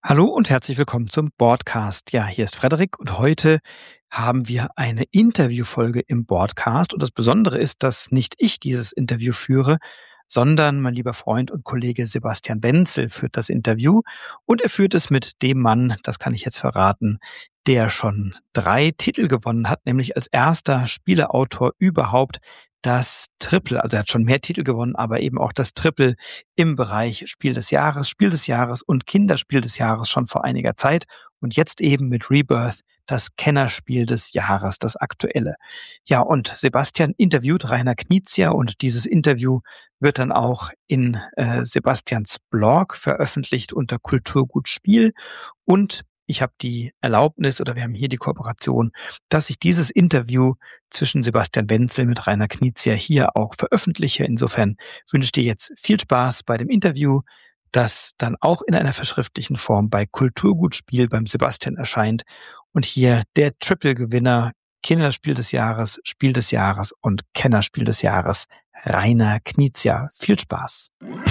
Hallo und herzlich willkommen zum Boardcast. Ja, hier ist Frederik und heute haben wir eine Interviewfolge im Boardcast. Und das Besondere ist, dass nicht ich dieses Interview führe, sondern mein lieber Freund und Kollege Sebastian Wenzel führt das Interview. Und er führt es mit dem Mann, das kann ich jetzt verraten, der schon 3 Titel gewonnen hat, nämlich als erster Spieleautor überhaupt das Triple. Also er hat schon mehr Titel gewonnen, aber eben auch das Triple im Bereich Spiel des Jahres und Kinderspiel des Jahres schon vor einiger Zeit und jetzt eben mit Rebirth das Kennerspiel des Jahres, das aktuelle. Ja, und Sebastian interviewt Rainer Knizia und dieses Interview wird dann auch in Sebastians Blog veröffentlicht unter Kulturgut Spiel und ich habe die Erlaubnis oder wir haben hier die Kooperation, dass ich dieses Interview zwischen Sebastian Wenzel mit Rainer Knizia hier auch veröffentliche. Insofern wünsche ich dir jetzt viel Spaß bei dem Interview, das dann auch in einer verschriftlichen Form bei Kulturgut Spiel beim Sebastian erscheint. Und hier der Triple-Gewinner, Kinderspiel des Jahres, Spiel des Jahres und Kennerspiel des Jahres, Rainer Knizia. Viel Spaß.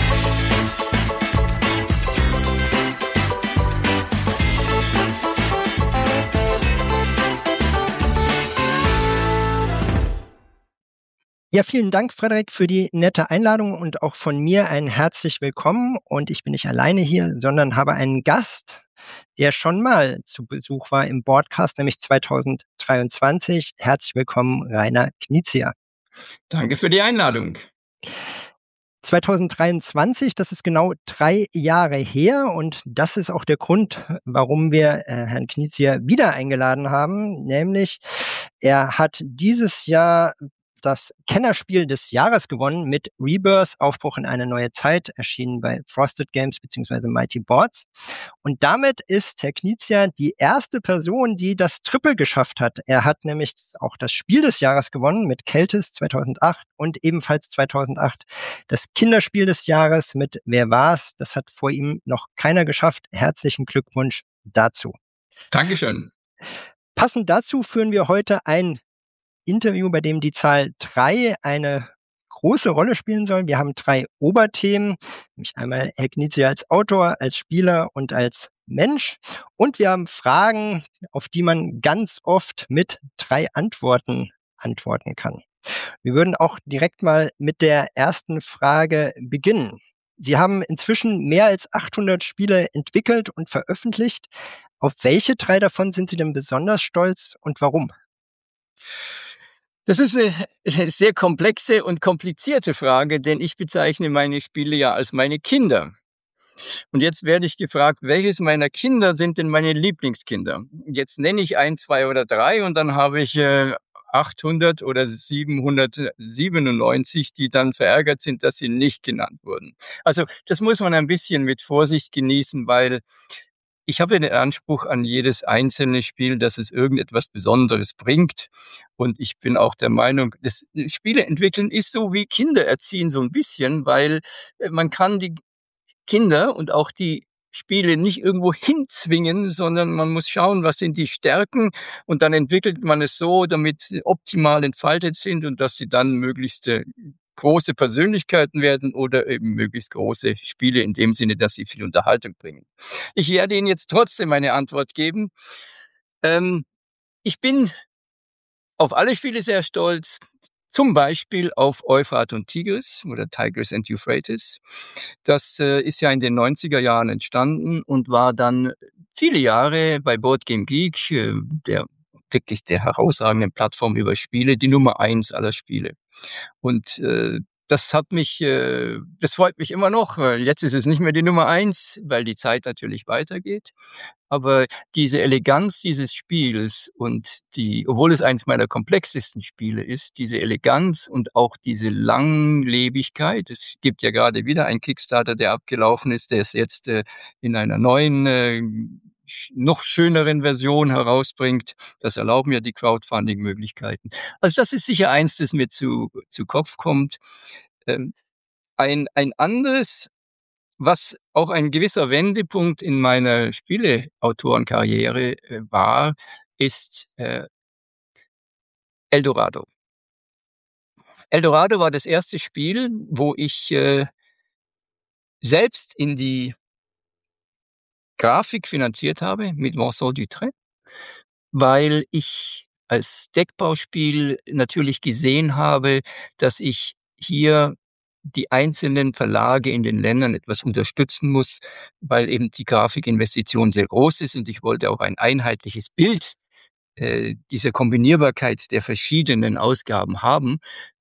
Ja, vielen Dank, Frederik, für die nette Einladung und auch von mir ein herzlich willkommen. Und ich bin nicht alleine hier, sondern habe einen Gast, der schon mal zu Besuch war im Boardcast, nämlich 2023. Herzlich willkommen, Rainer Knizia. Danke für die Einladung. 2023, das ist genau 3 Jahre her und das ist auch der Grund, warum wir Herrn Knizia wieder eingeladen haben, nämlich er hat dieses Jahr das Kennerspiel des Jahres gewonnen mit Rebirth, Aufbruch in eine neue Zeit, erschienen bei Frosted Games bzw. Mighty Boards. Und damit ist Herr Knizia die erste Person, die das Triple geschafft hat. Er hat nämlich auch das Spiel des Jahres gewonnen mit Keltis 2008 und ebenfalls 2008 das Kinderspiel des Jahres mit Wer war's? Das hat vor ihm noch keiner geschafft. Herzlichen Glückwunsch dazu. Dankeschön. Passend dazu führen wir heute ein Interview, bei dem die Zahl 3 eine große Rolle spielen soll. Wir haben 3 Oberthemen, nämlich einmal Herr Knizia als Autor, als Spieler und als Mensch. Und wir haben Fragen, auf die man ganz oft mit 3 Antworten antworten kann. Wir würden auch direkt mal mit der ersten Frage beginnen. Sie haben inzwischen mehr als 800 Spiele entwickelt und veröffentlicht. Auf welche 3 davon sind Sie denn besonders stolz und warum? Das ist eine sehr komplexe und komplizierte Frage, denn ich bezeichne meine Spiele ja als meine Kinder. Und jetzt werde ich gefragt, welches meiner Kinder sind denn meine Lieblingskinder? Jetzt nenne ich 1, 2 oder 3 und dann habe ich 800 oder 797, die dann verärgert sind, dass sie nicht genannt wurden. Also das muss man ein bisschen mit Vorsicht genießen, weil ich habe den Anspruch an jedes einzelne Spiel, dass es irgendetwas Besonderes bringt. Und ich bin auch der Meinung, das Spiele entwickeln ist so wie Kinder erziehen so ein bisschen, weil man kann die Kinder und auch die Spiele nicht irgendwo hinzwingen, sondern man muss schauen, was sind die Stärken und dann entwickelt man es so, damit sie optimal entfaltet sind und dass sie dann möglichst große Persönlichkeiten werden oder eben möglichst große Spiele in dem Sinne, dass sie viel Unterhaltung bringen. Ich werde Ihnen jetzt trotzdem eine Antwort geben. Ich bin auf alle Spiele sehr stolz, zum Beispiel auf Euphrat und Tigris oder Tigris and Euphrates. Das ist ja in den 90er Jahren entstanden und war dann viele Jahre bei Board Game Geek, der herausragenden Plattform über Spiele, die Nummer 1 aller Spiele. Und das freut mich immer noch. Jetzt ist es nicht mehr die Nummer 1, weil die Zeit natürlich weitergeht. Aber diese Eleganz dieses Spiels und obwohl es eins meiner komplexesten Spiele ist, diese Eleganz und auch diese Langlebigkeit. Es gibt ja gerade wieder einen Kickstarter, der abgelaufen ist, der ist jetzt in einer neuen, noch schöneren Version herausbringt. Das erlauben ja die Crowdfunding-Möglichkeiten. Also das ist sicher eins, das mir zu Kopf kommt. Ein anderes, was auch ein gewisser Wendepunkt in meiner Spieleautorenkarriere war, ist Eldorado. Eldorado war das erste Spiel, wo ich selbst in die Grafik finanziert habe mit Vincent Dutrait, weil ich als Deckbauspiel natürlich gesehen habe, dass ich hier die einzelnen Verlage in den Ländern etwas unterstützen muss, weil eben die Grafikinvestition sehr groß ist und ich wollte auch ein einheitliches Bild dieser Kombinierbarkeit der verschiedenen Ausgaben haben.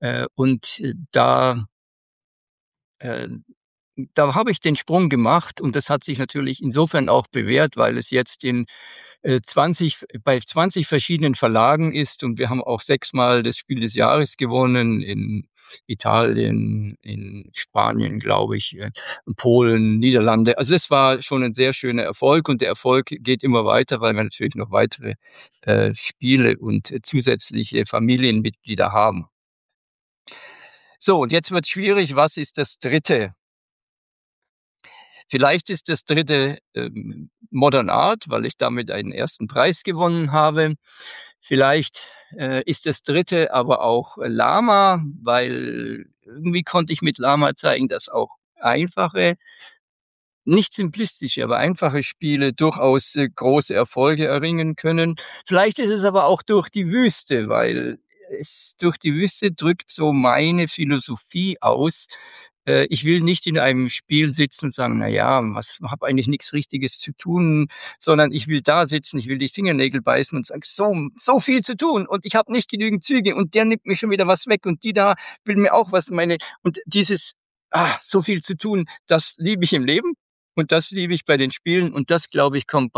Äh, da habe ich den Sprung gemacht und das hat sich natürlich insofern auch bewährt, weil es jetzt bei 20 verschiedenen Verlagen ist und wir haben auch 6-mal das Spiel des Jahres gewonnen in Italien, in Spanien, glaube ich, Polen, Niederlande. Also es war schon ein sehr schöner Erfolg und der Erfolg geht immer weiter, weil wir natürlich noch weitere Spiele und zusätzliche Familienmitglieder haben. So, und jetzt wird schwierig. Was ist das Dritte? Vielleicht ist das Dritte Modern Art, weil ich damit einen ersten Preis gewonnen habe. Vielleicht ist das Dritte aber auch Lama, weil irgendwie konnte ich mit Lama zeigen, dass auch einfache, nicht simplistische, aber einfache Spiele durchaus große Erfolge erringen können. Vielleicht ist es aber auch durch die Wüste, weil es durch die Wüste drückt so meine Philosophie aus. Ich will nicht in einem Spiel sitzen und sagen, na ja, habe eigentlich nichts Richtiges zu tun, sondern ich will da sitzen, ich will die Fingernägel beißen und sagen, so viel zu tun und ich habe nicht genügend Züge und der nimmt mir schon wieder was weg und die da will mir auch was und dieses so viel zu tun, das liebe ich im Leben. Und das liebe ich bei den Spielen und das, glaube ich, kommt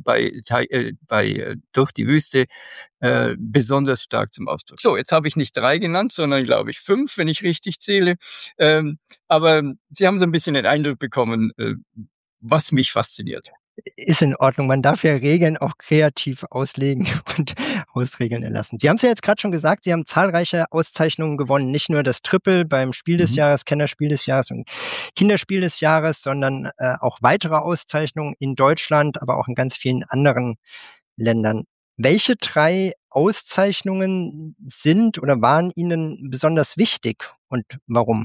durch die Wüste besonders stark zum Ausdruck. So, jetzt habe ich nicht 3 genannt, sondern glaube ich 5, wenn ich richtig zähle. Aber Sie haben so ein bisschen den Eindruck bekommen, was mich fasziniert. Ist in Ordnung. Man darf ja Regeln auch kreativ auslegen und ausregeln erlassen. Sie haben es ja jetzt gerade schon gesagt, Sie haben zahlreiche Auszeichnungen gewonnen. Nicht nur das Triple beim Spiel des Jahres, Kennerspiel des Jahres und Kinderspiel des Jahres, sondern auch weitere Auszeichnungen in Deutschland, aber auch in ganz vielen anderen Ländern. Welche 3 Auszeichnungen sind oder waren Ihnen besonders wichtig und warum?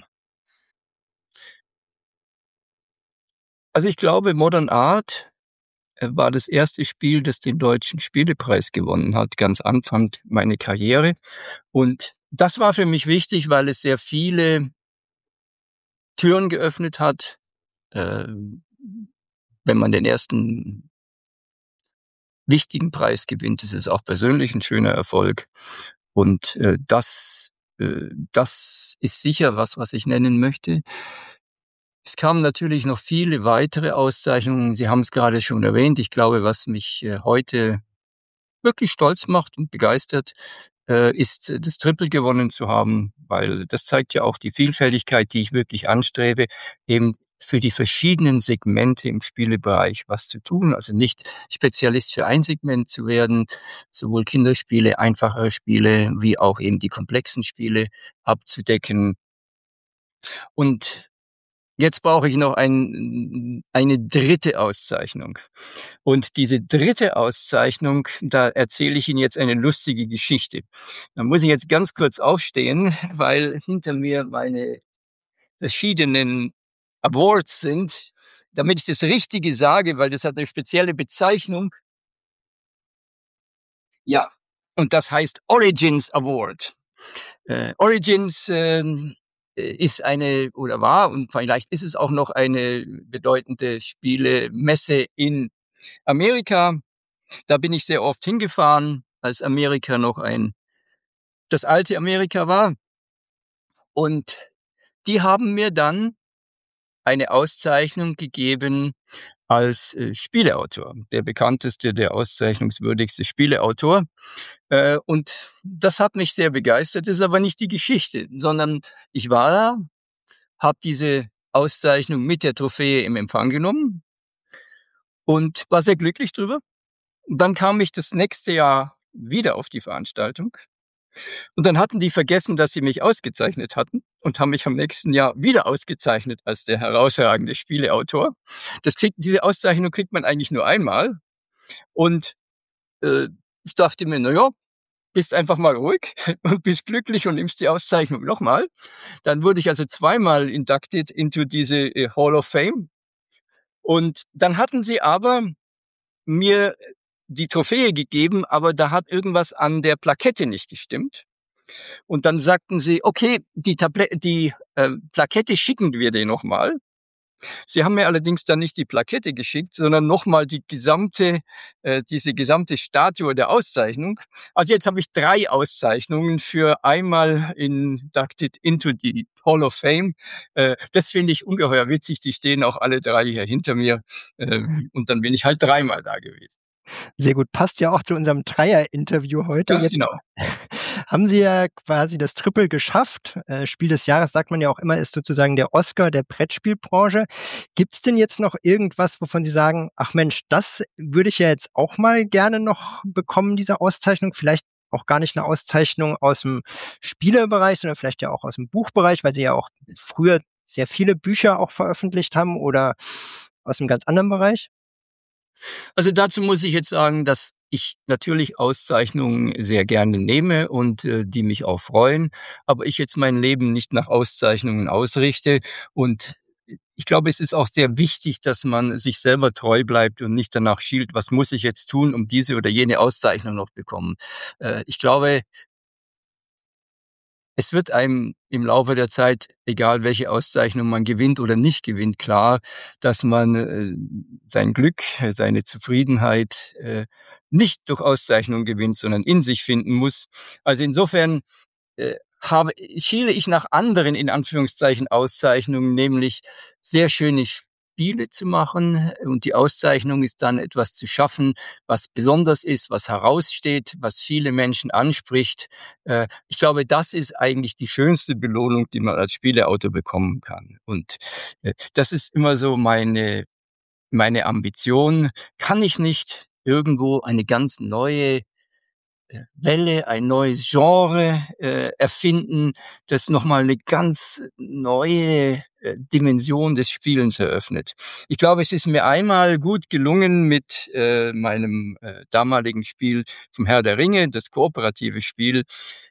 Also ich glaube, Modern Art war das erste Spiel, das den Deutschen Spielepreis gewonnen hat, ganz Anfang meiner Karriere. Und das war für mich wichtig, weil es sehr viele Türen geöffnet hat. Wenn man den ersten wichtigen Preis gewinnt, ist es auch persönlich ein schöner Erfolg. Und das ist sicher was ich nennen möchte. Es kamen natürlich noch viele weitere Auszeichnungen. Sie haben es gerade schon erwähnt. Ich glaube, was mich heute wirklich stolz macht und begeistert, ist das Triple gewonnen zu haben, weil das zeigt ja auch die Vielfältigkeit, die ich wirklich anstrebe, eben für die verschiedenen Segmente im Spielebereich was zu tun, also nicht Spezialist für ein Segment zu werden, sowohl Kinderspiele, einfachere Spiele, wie auch eben die komplexen Spiele abzudecken. Und jetzt brauche ich noch eine dritte Auszeichnung. Und diese dritte Auszeichnung, da erzähle ich Ihnen jetzt eine lustige Geschichte. Da muss ich jetzt ganz kurz aufstehen, weil hinter mir meine verschiedenen Awards sind, damit ich das Richtige sage, weil das hat eine spezielle Bezeichnung. Ja, und das heißt Origins Award. Origins ist eine oder war und vielleicht ist es auch noch eine bedeutende Spielemesse in Amerika. Da bin ich sehr oft hingefahren, als Amerika noch das alte Amerika war. Und die haben mir dann eine Auszeichnung gegeben als Spieleautor, der bekannteste, der auszeichnungswürdigste Spieleautor. Und das hat mich sehr begeistert, das ist aber nicht die Geschichte, sondern ich war da, habe diese Auszeichnung mit der Trophäe im Empfang genommen und war sehr glücklich drüber. Und dann kam ich das nächste Jahr wieder auf die Veranstaltung und dann hatten die vergessen, dass sie mich ausgezeichnet hatten und haben mich am nächsten Jahr wieder ausgezeichnet als der herausragende Spieleautor. Diese Auszeichnung kriegt man eigentlich nur einmal und ich dachte mir, na ja, bist einfach mal ruhig und bist glücklich und nimmst die Auszeichnung nochmal. Dann wurde ich also 2-mal inducted into diese Hall of Fame. Und dann hatten sie aber mir die Trophäe gegeben, aber da hat irgendwas an der Plakette nicht gestimmt. Und dann sagten sie, okay, die Plakette schicken wir dir nochmal. Sie haben mir allerdings dann nicht die Plakette geschickt, sondern nochmal diese gesamte Statue der Auszeichnung. Also jetzt habe ich 3 Auszeichnungen für einmal inducted into the Hall of Fame. Das finde ich ungeheuer witzig. Die stehen auch alle 3 hier hinter mir. Und dann bin ich halt 3-mal da gewesen. Sehr gut, passt ja auch zu unserem Dreier-Interview heute. Ganz Jetzt genau. haben Sie ja quasi das Triple geschafft. Spiel des Jahres, sagt man ja auch immer, ist sozusagen der Oscar der Brettspielbranche. Gibt es denn jetzt noch irgendwas, wovon Sie sagen, ach Mensch, das würde ich ja jetzt auch mal gerne noch bekommen, diese Auszeichnung? Vielleicht auch gar nicht eine Auszeichnung aus dem Spielebereich, sondern vielleicht ja auch aus dem Buchbereich, weil Sie ja auch früher sehr viele Bücher auch veröffentlicht haben oder aus einem ganz anderen Bereich? Also dazu muss ich jetzt sagen, dass ich natürlich Auszeichnungen sehr gerne nehme und die mich auch freuen, aber ich jetzt mein Leben nicht nach Auszeichnungen ausrichte. Und ich glaube, es ist auch sehr wichtig, dass man sich selber treu bleibt und nicht danach schielt, was muss ich jetzt tun, um diese oder jene Auszeichnung noch bekommen. Ich glaube, es wird einem im Laufe der Zeit, egal welche Auszeichnung man gewinnt oder nicht gewinnt, klar, dass man sein Glück, seine Zufriedenheit nicht durch Auszeichnung gewinnt, sondern in sich finden muss. Also insofern schiele ich nach anderen, in Anführungszeichen, Auszeichnungen, nämlich sehr schöne Spiele zu machen. Und die Auszeichnung ist dann etwas zu schaffen, was besonders ist, was heraussteht, was viele Menschen anspricht. Ich glaube, das ist eigentlich die schönste Belohnung, die man als Spieleautor bekommen kann. Und das ist immer so meine Ambition. Kann ich nicht irgendwo eine ganz neue Welle, ein neues Genre erfinden, das nochmal eine ganz neue Dimension des Spielens eröffnet. Ich glaube, es ist mir einmal gut gelungen mit meinem damaligen Spiel vom Herr der Ringe, das kooperative Spiel.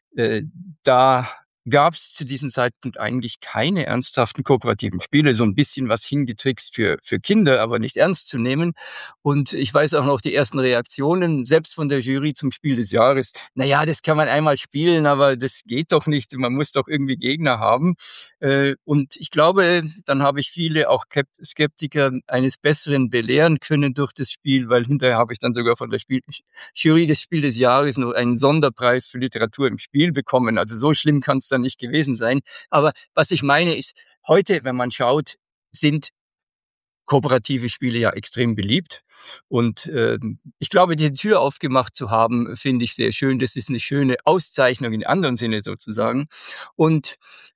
Da gab es zu diesem Zeitpunkt eigentlich keine ernsthaften kooperativen Spiele, so ein bisschen was hingetrickst für Kinder, aber nicht ernst zu nehmen. Und ich weiß auch noch die ersten Reaktionen, selbst von der Jury zum Spiel des Jahres. Na ja, das kann man einmal spielen, aber das geht doch nicht. Man muss doch irgendwie Gegner haben. Und ich glaube, dann habe ich viele auch Skeptiker eines Besseren belehren können durch das Spiel, weil hinterher habe ich dann sogar von der Jury des Spiel des Jahres noch einen Sonderpreis für Literatur im Spiel bekommen. Also so schlimm kann es dann nicht gewesen sein. Aber was ich meine ist, heute, wenn man schaut, sind kooperative Spiele ja extrem beliebt. Und ich glaube, diese Tür aufgemacht zu haben, finde ich sehr schön. Das ist eine schöne Auszeichnung in anderen Sinne sozusagen. Und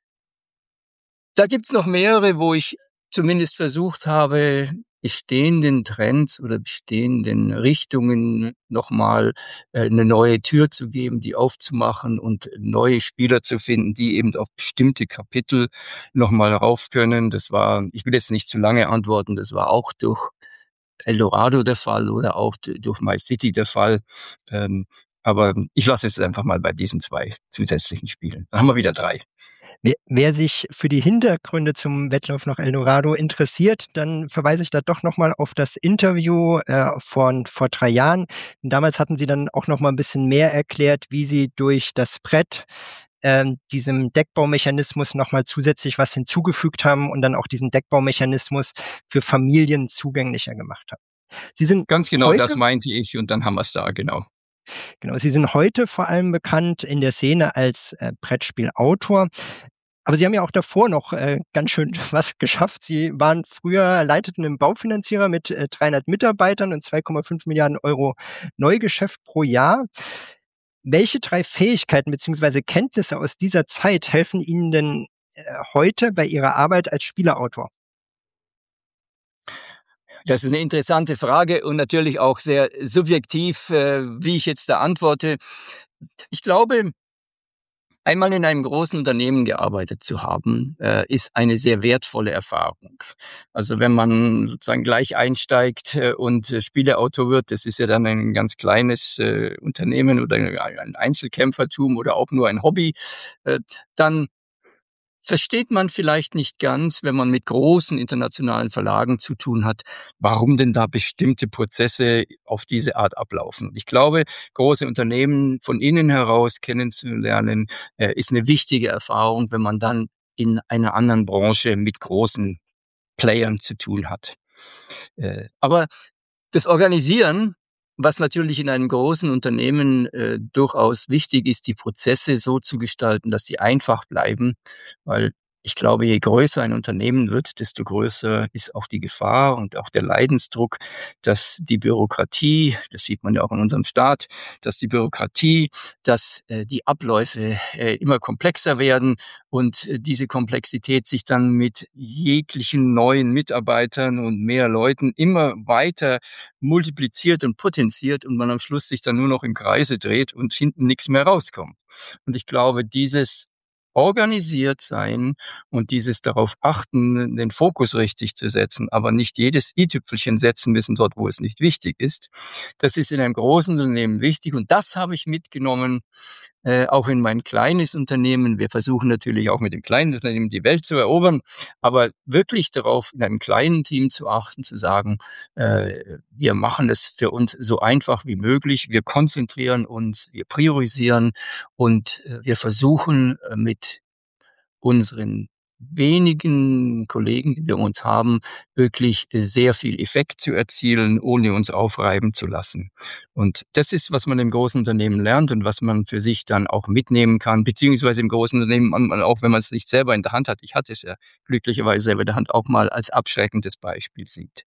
da gibt's noch mehrere, wo ich zumindest versucht habe, bestehenden Trends oder bestehenden Richtungen nochmal eine neue Tür zu geben, die aufzumachen und neue Spieler zu finden, die eben auf bestimmte Kapitel nochmal rauf können. Das war, ich will jetzt nicht zu lange antworten, das war auch durch Eldorado der Fall oder auch durch My City der Fall. Aber ich lasse es einfach mal bei diesen 2 zusätzlichen Spielen. Dann haben wir wieder 3. Wer sich für die Hintergründe zum Wettlauf nach Eldorado interessiert, dann verweise ich da doch noch mal auf das Interview vor 3 Jahren. Damals hatten Sie dann auch noch mal ein bisschen mehr erklärt, wie Sie durch das Brett diesem Deckbaumechanismus noch mal zusätzlich was hinzugefügt haben und dann auch diesen Deckbaumechanismus für Familien zugänglicher gemacht haben. Sie sind Ganz genau, heute das meinte ich und dann haben wir's da, genau. Genau, Sie sind heute vor allem bekannt in der Szene als Brettspielautor. Aber Sie haben ja auch davor noch ganz schön was geschafft. Sie waren früher, leiteten einen Baufinanzierer mit 300 Mitarbeitern und 2,5 Milliarden Euro Neugeschäft pro Jahr. Welche 3 Fähigkeiten beziehungsweise Kenntnisse aus dieser Zeit helfen Ihnen denn heute bei Ihrer Arbeit als Spieleautor? Das ist eine interessante Frage und natürlich auch sehr subjektiv, wie ich jetzt da antworte. Ich glaube, einmal in einem großen Unternehmen gearbeitet zu haben, ist eine sehr wertvolle Erfahrung. Also wenn man sozusagen gleich einsteigt und Spieleautor wird, das ist ja dann ein ganz kleines Unternehmen oder ein Einzelkämpfertum oder auch nur ein Hobby, dann versteht man vielleicht nicht ganz, wenn man mit großen internationalen Verlagen zu tun hat, warum denn da bestimmte Prozesse auf diese Art ablaufen. Ich glaube, große Unternehmen von innen heraus kennenzulernen, ist eine wichtige Erfahrung, wenn man dann in einer anderen Branche mit großen Playern zu tun hat. Aber das Organisieren, was natürlich in einem großen Unternehmen durchaus wichtig ist, die Prozesse so zu gestalten, dass sie einfach bleiben, weil ich glaube, je größer ein Unternehmen wird, desto größer ist auch die Gefahr und auch der Leidensdruck, dass die Bürokratie, das sieht man ja auch in unserem Staat, dass die Bürokratie, dass die Abläufe immer komplexer werden und diese Komplexität sich dann mit jeglichen neuen Mitarbeitern und mehr Leuten immer weiter multipliziert und potenziert und man am Schluss sich dann nur noch im Kreise dreht und hinten nichts mehr rauskommt. Und ich glaube, dieses organisiert sein und dieses darauf achten, den Fokus richtig zu setzen, aber nicht jedes i-Tüpfelchen setzen müssen dort, wo es nicht wichtig ist. Das ist in einem großen Unternehmen wichtig und das habe ich mitgenommen, auch in mein kleines Unternehmen. Wir versuchen natürlich auch mit dem kleinen Unternehmen die Welt zu erobern, aber wirklich darauf, in einem kleinen Team zu achten, zu sagen, wir machen es für uns so einfach wie möglich, wir konzentrieren uns, wir priorisieren und wir versuchen mit unseren wenigen Kollegen, die wir um uns haben, wirklich sehr viel Effekt zu erzielen, ohne uns aufreiben zu lassen. Und das ist, was man im großen Unternehmen lernt und was man für sich dann auch mitnehmen kann, beziehungsweise im großen Unternehmen, auch wenn man es nicht selber in der Hand hat, ich hatte es ja glücklicherweise selber in der Hand, auch mal als abschreckendes Beispiel sieht.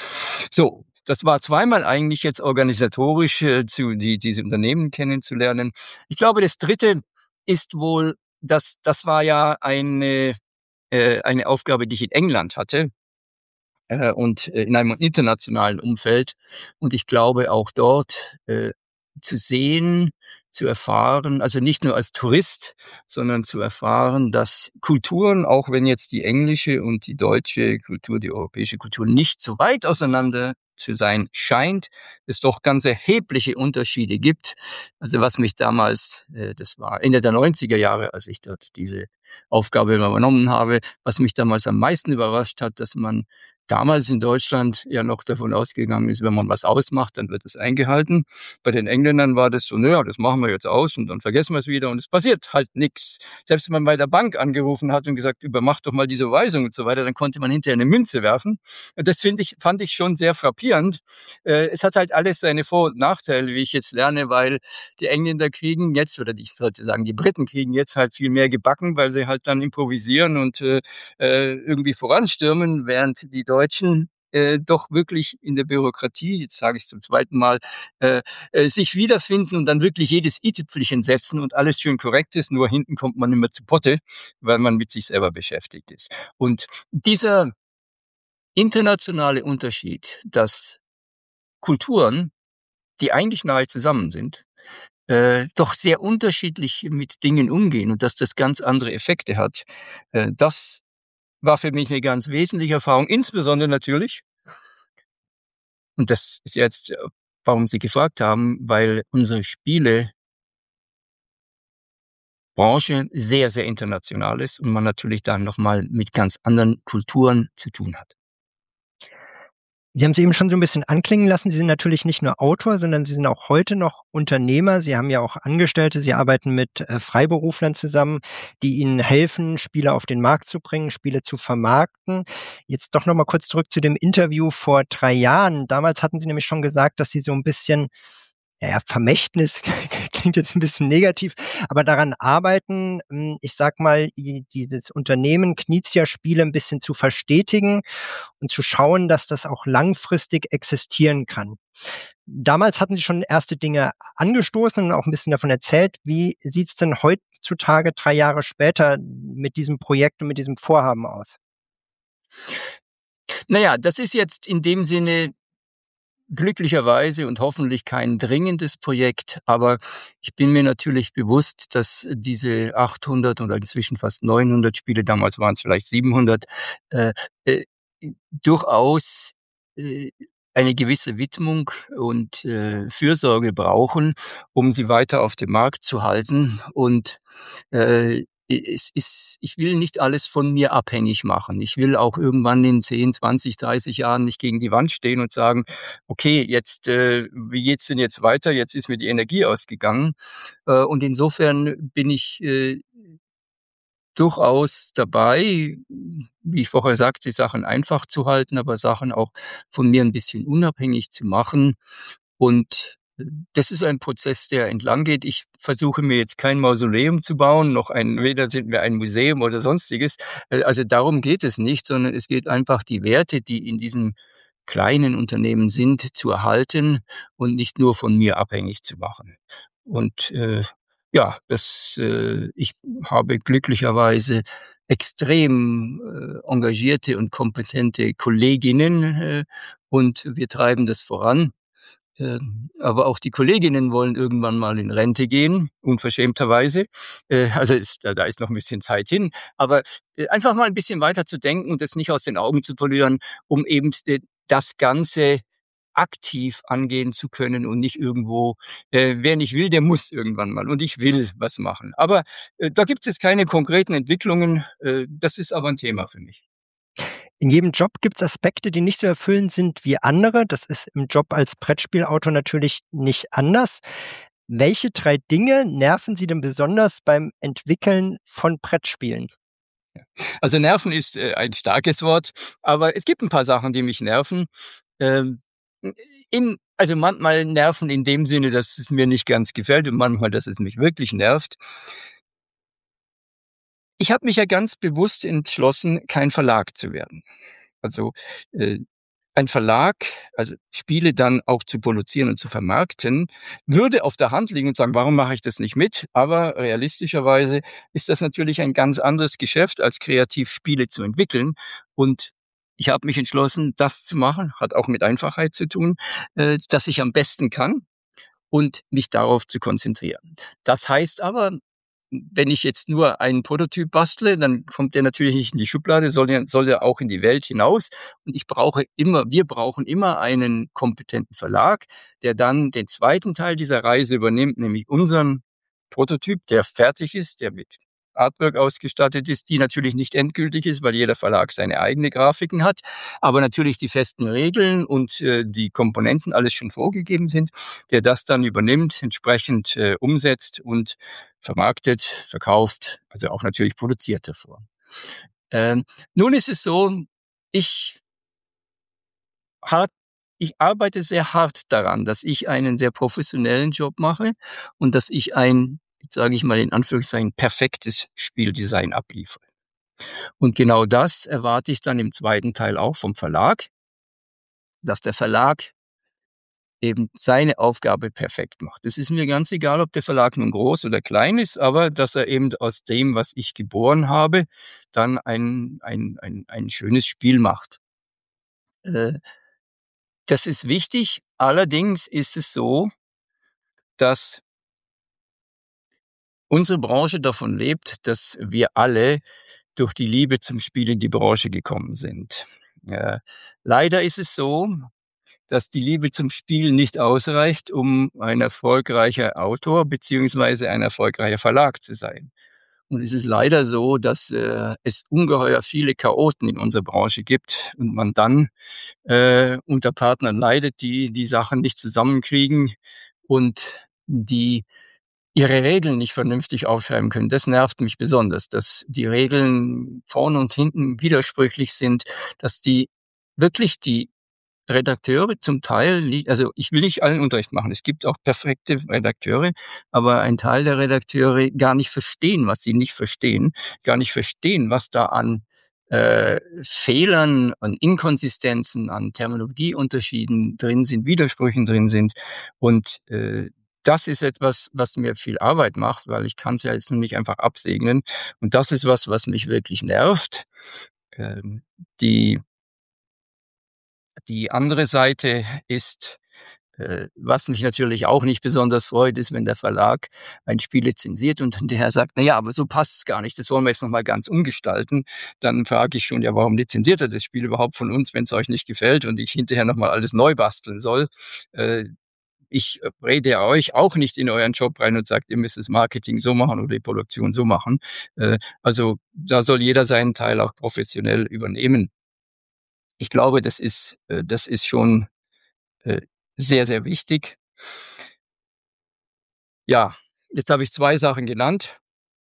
So, das war zweimal eigentlich jetzt organisatorisch, diese Unternehmen kennenzulernen. Ich glaube, das dritte ist wohl, das war ja eine Aufgabe, die ich in England hatte und in einem internationalen Umfeld. Und ich glaube auch dort zu sehen, zu erfahren, also nicht nur als Tourist, sondern zu erfahren, dass Kulturen, auch wenn jetzt die englische und die deutsche Kultur, die europäische Kultur nicht so weit auseinander zu sein scheint, es doch ganz erhebliche Unterschiede gibt. Also was mich damals, das war Ende der 90er Jahre, als ich dort diese Aufgabe übernommen habe, was mich damals am meisten überrascht hat, dass man damals in Deutschland ja noch davon ausgegangen ist, wenn man was ausmacht, dann wird es eingehalten. Bei den Engländern war das so, naja, das machen wir jetzt aus und dann vergessen wir es wieder und es passiert halt nichts. Selbst wenn man bei der Bank angerufen hat und gesagt, übermacht doch mal diese Überweisung und so weiter, dann konnte man hinterher eine Münze werfen. Und das fand ich schon sehr frappierend. Es hat halt alles seine Vor- und Nachteile, wie ich jetzt lerne, weil die Engländer kriegen jetzt, oder ich sollte sagen, die Briten kriegen jetzt halt viel mehr gebacken, weil sie halt dann improvisieren und irgendwie voranstürmen, während die Deutschen doch wirklich in der Bürokratie, jetzt sage ich es zum zweiten Mal, sich wiederfinden und dann wirklich jedes i-Tüpfelchen setzen und alles schön korrekt ist, nur hinten kommt man immer zu Potte, weil man mit sich selber beschäftigt ist. Und dieser internationale Unterschied, dass Kulturen, die eigentlich nahe zusammen sind, doch sehr unterschiedlich mit Dingen umgehen und dass das ganz andere Effekte hat, das war für mich eine ganz wesentliche Erfahrung, insbesondere natürlich, und das ist jetzt, warum Sie gefragt haben, weil unsere Spielebranche sehr, sehr international ist und man natürlich dann noch mal mit ganz anderen Kulturen zu tun hat. Sie haben es eben schon so ein bisschen anklingen lassen. Sie sind natürlich nicht nur Autor, sondern Sie sind auch heute noch Unternehmer. Sie haben ja auch Angestellte. Sie arbeiten mit Freiberuflern zusammen, die Ihnen helfen, Spiele auf den Markt zu bringen, Spiele zu vermarkten. Jetzt doch noch mal kurz zurück zu dem Interview vor 3 Jahren. Damals hatten Sie nämlich schon gesagt, dass Sie so ein bisschen, ja, Vermächtnis klingt jetzt ein bisschen negativ, aber daran arbeiten, ich sage mal, dieses Unternehmen Knizia Spiele ein bisschen zu verstetigen und zu schauen, dass das auch langfristig existieren kann. Damals hatten Sie schon erste Dinge angestoßen und auch ein bisschen davon erzählt. Wie sieht's denn heutzutage, 3 Jahre später, mit diesem Projekt und mit diesem Vorhaben aus? Naja, das ist jetzt in dem Sinne glücklicherweise und hoffentlich kein dringendes Projekt, aber ich bin mir natürlich bewusst, dass diese 800 oder inzwischen fast 900 Spiele, damals waren es vielleicht 700, äh, äh, durchaus eine gewisse Widmung und Fürsorge brauchen, um sie weiter auf dem Markt zu halten. Und ich will nicht alles von mir abhängig machen. Ich will auch irgendwann in 10, 20, 30 Jahren nicht gegen die Wand stehen und sagen, okay, jetzt, wie geht's denn jetzt weiter? Jetzt ist mir die Energie ausgegangen. Und insofern bin ich durchaus dabei, wie ich vorher sagte, Sachen einfach zu halten, aber Sachen auch von mir ein bisschen unabhängig zu machen. Und das ist ein Prozess, der entlang geht. Ich versuche mir jetzt kein Mausoleum zu bauen, weder sind wir ein Museum oder Sonstiges. Also darum geht es nicht, sondern es geht einfach, die Werte, die in diesem kleinen Unternehmen sind, zu erhalten und nicht nur von mir abhängig zu machen. Und ja, ich habe glücklicherweise extrem engagierte und kompetente Kolleginnen, und wir treiben das voran. Aber auch die Kolleginnen wollen irgendwann mal in Rente gehen, unverschämterweise. Also da ist noch ein bisschen Zeit hin. Aber einfach mal ein bisschen weiter zu denken und das nicht aus den Augen zu verlieren, um eben das Ganze aktiv angehen zu können und nicht irgendwo, wer nicht will, der muss irgendwann mal. Und ich will was machen. Aber da gibt es jetzt keine konkreten Entwicklungen. Das ist aber ein Thema für mich. In jedem Job gibt es Aspekte, die nicht so erfüllend sind wie andere. Das ist im Job als Brettspielautor natürlich nicht anders. Welche 3 Dinge nerven Sie denn besonders beim Entwickeln von Brettspielen? Also nerven ist ein starkes Wort, aber es gibt ein paar Sachen, die mich nerven. Ähm, also manchmal nerven in dem Sinne, dass es mir nicht ganz gefällt und manchmal, dass es mich wirklich nervt. Ich habe mich ja ganz bewusst entschlossen, kein Verlag zu werden. Also äh, ein Verlag, also Spiele dann auch zu produzieren und zu vermarkten, würde auf der Hand liegen und sagen, warum mache ich das nicht mit? Aber realistischerweise ist das natürlich ein ganz anderes Geschäft, als kreativ Spiele zu entwickeln. Und ich habe mich entschlossen, das zu machen, hat auch mit Einfachheit zu tun, dass ich am besten kann und mich darauf zu konzentrieren. Das heißt aber, wenn ich jetzt nur einen Prototyp bastle, dann kommt der natürlich nicht in die Schublade, soll der auch in die Welt hinaus. Und wir brauchen immer einen kompetenten Verlag, der dann den zweiten Teil dieser Reise übernimmt, nämlich unseren Prototyp, der fertig ist, der mit Artwork ausgestattet ist, die natürlich nicht endgültig ist, weil jeder Verlag seine eigene Grafiken hat, aber natürlich die festen Regeln und die Komponenten alles schon vorgegeben sind, der das dann übernimmt, entsprechend umsetzt und vermarktet, verkauft, also auch natürlich produziert davor. Nun ist es so, ich hart ich arbeite sehr hart daran, dass ich einen sehr professionellen Job mache und dass ich jetzt sage ich mal in Anführungszeichen, perfektes Spieldesign abliefere. Und genau das erwarte ich dann im zweiten Teil auch vom Verlag, dass der Verlag eben seine Aufgabe perfekt macht. Es ist mir ganz egal, ob der Verlag nun groß oder klein ist, aber dass er eben aus dem, was ich geboren habe, dann ein schönes Spiel macht. Das ist wichtig. Allerdings ist es so, dass unsere Branche davon lebt, dass wir alle durch die Liebe zum Spiel in die Branche gekommen sind. Leider ist es so, dass die Liebe zum Spiel nicht ausreicht, um ein erfolgreicher Autor beziehungsweise ein erfolgreicher Verlag zu sein. Und es ist leider so, dass es ungeheuer viele Chaoten in unserer Branche gibt und man dann unter Partnern leidet, die Sachen nicht zusammenkriegen und die ihre Regeln nicht vernünftig aufschreiben können. Das nervt mich besonders, dass die Regeln vorn und hinten widersprüchlich sind, dass die Redakteure zum Teil nicht, also ich will nicht allen Unrecht machen. Es gibt auch perfekte Redakteure, aber ein Teil der Redakteure gar nicht verstehen, was sie nicht verstehen, gar nicht verstehen, was da an Fehlern, an Inkonsistenzen, an Terminologieunterschieden drin sind, Widersprüchen drin sind. Und das ist etwas, was mir viel Arbeit macht, weil ich kann es ja jetzt nicht einfach absegnen. Und das ist was mich wirklich nervt. Die andere Seite ist, was mich natürlich auch nicht besonders freut, ist, wenn der Verlag ein Spiel lizenziert und dann der Herr sagt, na ja, aber so passt es gar nicht, das wollen wir jetzt noch mal ganz umgestalten. Dann frage ich schon, ja, warum lizenziert er das Spiel überhaupt von uns, wenn es euch nicht gefällt und ich hinterher noch mal alles neu basteln soll? ich rede euch auch nicht in euren Job rein und sage, ihr müsst das Marketing so machen oder die Produktion so machen. Also da soll jeder seinen Teil auch professionell übernehmen. Ich glaube, das ist schon sehr, sehr wichtig. Ja, jetzt habe ich 2 Sachen genannt.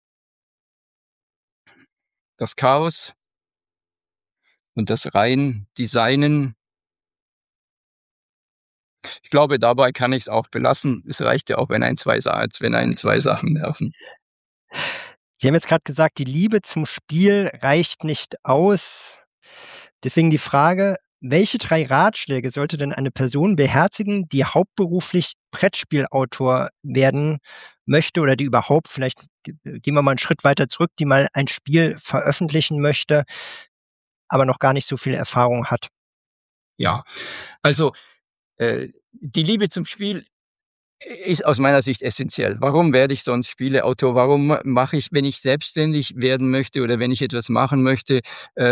Das Chaos und das rein Designen. Ich glaube, dabei kann ich es auch belassen. Es reicht ja auch, wenn einen 2 Sachen nerven. Sie haben jetzt gerade gesagt, die Liebe zum Spiel reicht nicht aus. Deswegen die Frage, welche 3 Ratschläge sollte denn eine Person beherzigen, die hauptberuflich Brettspielautor werden möchte oder die überhaupt, vielleicht gehen wir mal einen Schritt weiter zurück, die mal ein Spiel veröffentlichen möchte, aber noch gar nicht so viel Erfahrung hat? Ja, also die Liebe zum Spiel ist aus meiner Sicht essentiell. Warum werde ich sonst Spieleautor? Warum mache ich, wenn ich selbstständig werden möchte oder wenn ich etwas machen möchte,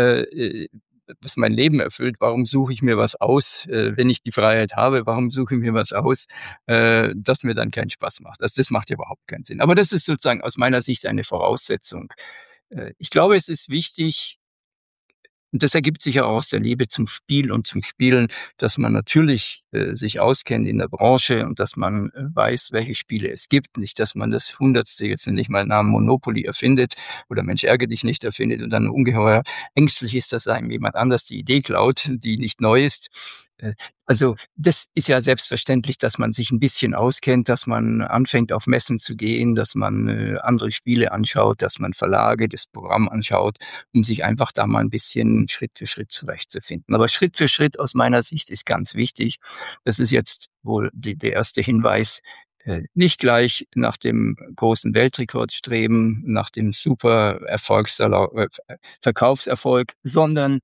was mein Leben erfüllt, warum suche ich mir was aus, wenn ich die Freiheit habe, warum suche ich mir was aus, das mir dann keinen Spaß macht? Das macht ja überhaupt keinen Sinn. Aber das ist sozusagen aus meiner Sicht eine Voraussetzung. Ich glaube, es ist wichtig, und das ergibt sich ja auch aus der Liebe zum Spiel und zum Spielen, dass man natürlich sich auskennt in der Branche und dass man weiß, welche Spiele es gibt. Nicht, dass man das Hundertste jetzt nicht mal Namen Monopoly erfindet oder Mensch ärgere dich nicht erfindet und dann ungeheuer ängstlich ist, dass einem jemand anders die Idee klaut, die nicht neu ist. Also das ist ja selbstverständlich, dass man sich ein bisschen auskennt, dass man anfängt, auf Messen zu gehen, dass man andere Spiele anschaut, dass man Verlage, das Programm anschaut, um sich einfach da mal ein bisschen Schritt für Schritt zurechtzufinden. Aber Schritt für Schritt aus meiner Sicht ist ganz wichtig. Das ist jetzt wohl der erste Hinweis. Nicht gleich nach dem großen Weltrekord streben, nach dem super Verkaufserfolg, sondern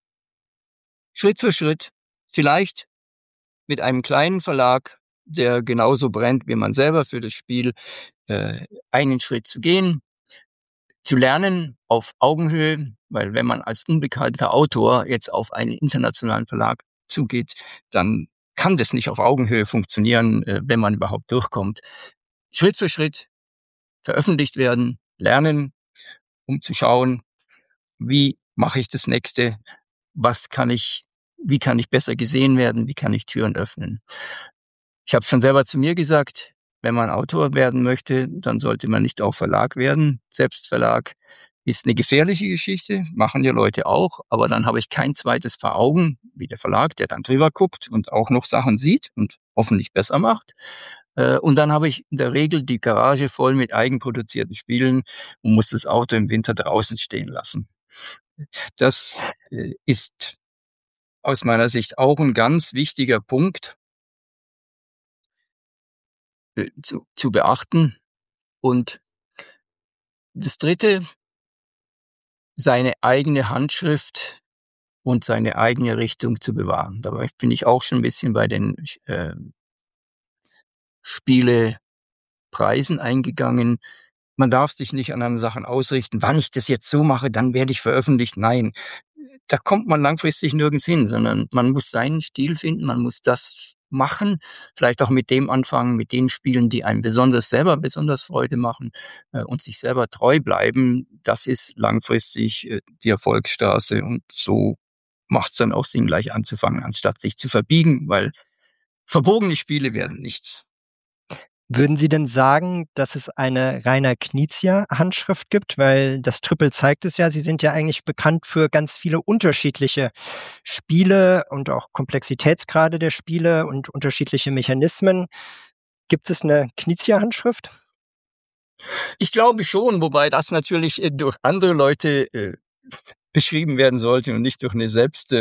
Schritt für Schritt, vielleicht mit einem kleinen Verlag, der genauso brennt wie man selber für das Spiel, einen Schritt zu gehen, zu lernen auf Augenhöhe, weil wenn man als unbekannter Autor jetzt auf einen internationalen Verlag zugeht, dann kann das nicht auf Augenhöhe funktionieren, wenn man überhaupt durchkommt. Schritt für Schritt veröffentlicht werden, lernen, um zu schauen, wie mache ich das Nächste, wie kann ich besser gesehen werden, wie kann ich Türen öffnen. Ich habe schon selber zu mir gesagt, wenn man Autor werden möchte, dann sollte man nicht auch Verlag werden. Selbstverlag ist eine gefährliche Geschichte, machen ja Leute auch, aber dann habe ich kein zweites vor Augen, wie der Verlag, der dann drüber guckt und auch noch Sachen sieht und hoffentlich besser macht. Und dann habe ich in der Regel die Garage voll mit eigenproduzierten Spielen und muss das Auto im Winter draußen stehen lassen. Das ist aus meiner Sicht auch ein ganz wichtiger Punkt zu beachten. Und das Dritte, seine eigene Handschrift und seine eigene Richtung zu bewahren. Dabei bin ich auch schon ein bisschen bei den Spielepreisen eingegangen. Man darf sich nicht an anderen Sachen ausrichten. Wann ich das jetzt so mache, dann werde ich veröffentlicht. Nein, da kommt man langfristig nirgends hin, sondern man muss seinen Stil finden, man muss das machen, vielleicht auch mit dem anfangen, mit den Spielen, die einem selber besonders Freude machen und sich selber treu bleiben. Das ist langfristig die Erfolgsstraße und so macht es dann auch Sinn, gleich anzufangen, anstatt sich zu verbiegen, weil verbogene Spiele werden nichts. Würden Sie denn sagen, dass es eine Rainer Knizia-Handschrift gibt? Weil das Triple zeigt es ja, Sie sind ja eigentlich bekannt für ganz viele unterschiedliche Spiele und auch Komplexitätsgrade der Spiele und unterschiedliche Mechanismen. Gibt es eine Knizia-Handschrift? Ich glaube schon, wobei das natürlich durch andere Leute beschrieben werden sollte und nicht durch eine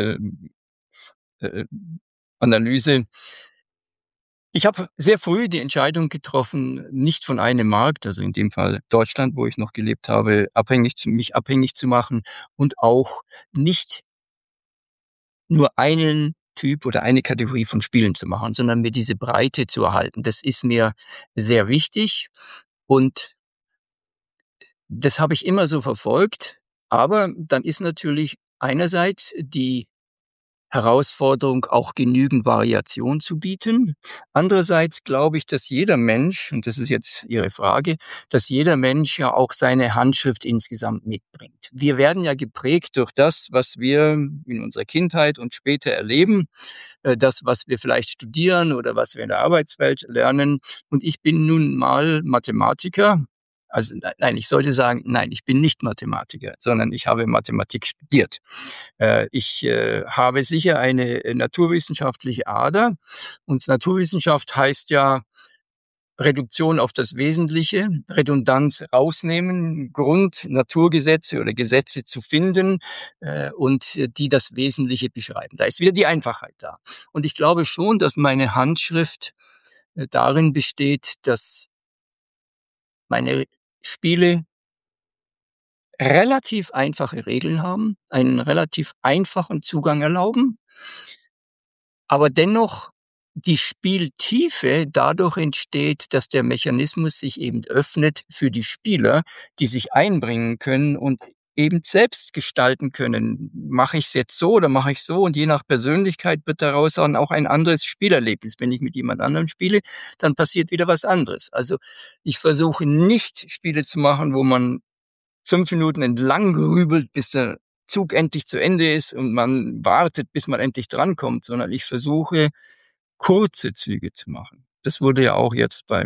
Selbstanalyse. Ich habe sehr früh die Entscheidung getroffen, nicht von einem Markt, also in dem Fall Deutschland, wo ich noch gelebt habe, mich abhängig zu machen und auch nicht nur einen Typ oder eine Kategorie von Spielen zu machen, sondern mir diese Breite zu erhalten. Das ist mir sehr wichtig und das habe ich immer so verfolgt. Aber dann ist natürlich einerseits die Herausforderung, auch genügend Variation zu bieten. Andererseits glaube ich, dass jeder Mensch, und das ist jetzt Ihre Frage, dass jeder Mensch ja auch seine Handschrift insgesamt mitbringt. Wir werden ja geprägt durch das, was wir in unserer Kindheit und später erleben, das, was wir vielleicht studieren oder was wir in der Arbeitswelt lernen. Und ich bin nun mal Mathematiker. Also nein, ich sollte sagen, nein, ich bin nicht Mathematiker, sondern ich habe Mathematik studiert. Ich habe sicher eine naturwissenschaftliche Ader, und Naturwissenschaft heißt ja Reduktion auf das Wesentliche, Redundanz rausnehmen, Naturgesetze oder Gesetze zu finden und die das Wesentliche beschreiben. Da ist wieder die Einfachheit da. Und ich glaube schon, dass meine Handschrift darin besteht, dass meine Spiele relativ einfache Regeln haben, einen relativ einfachen Zugang erlauben, aber dennoch die Spieltiefe dadurch entsteht, dass der Mechanismus sich eben öffnet für die Spieler, die sich einbringen können und eben selbst gestalten können. Mache ich es jetzt so oder mache ich so? Und je nach Persönlichkeit wird daraus dann auch ein anderes Spielerlebnis. Wenn ich mit jemand anderem spiele, dann passiert wieder was anderes. Also ich versuche nicht Spiele zu machen, wo man 5 Minuten entlang grübelt, bis der Zug endlich zu Ende ist und man wartet, bis man endlich drankommt, sondern ich versuche, kurze Züge zu machen. Das wurde ja auch jetzt bei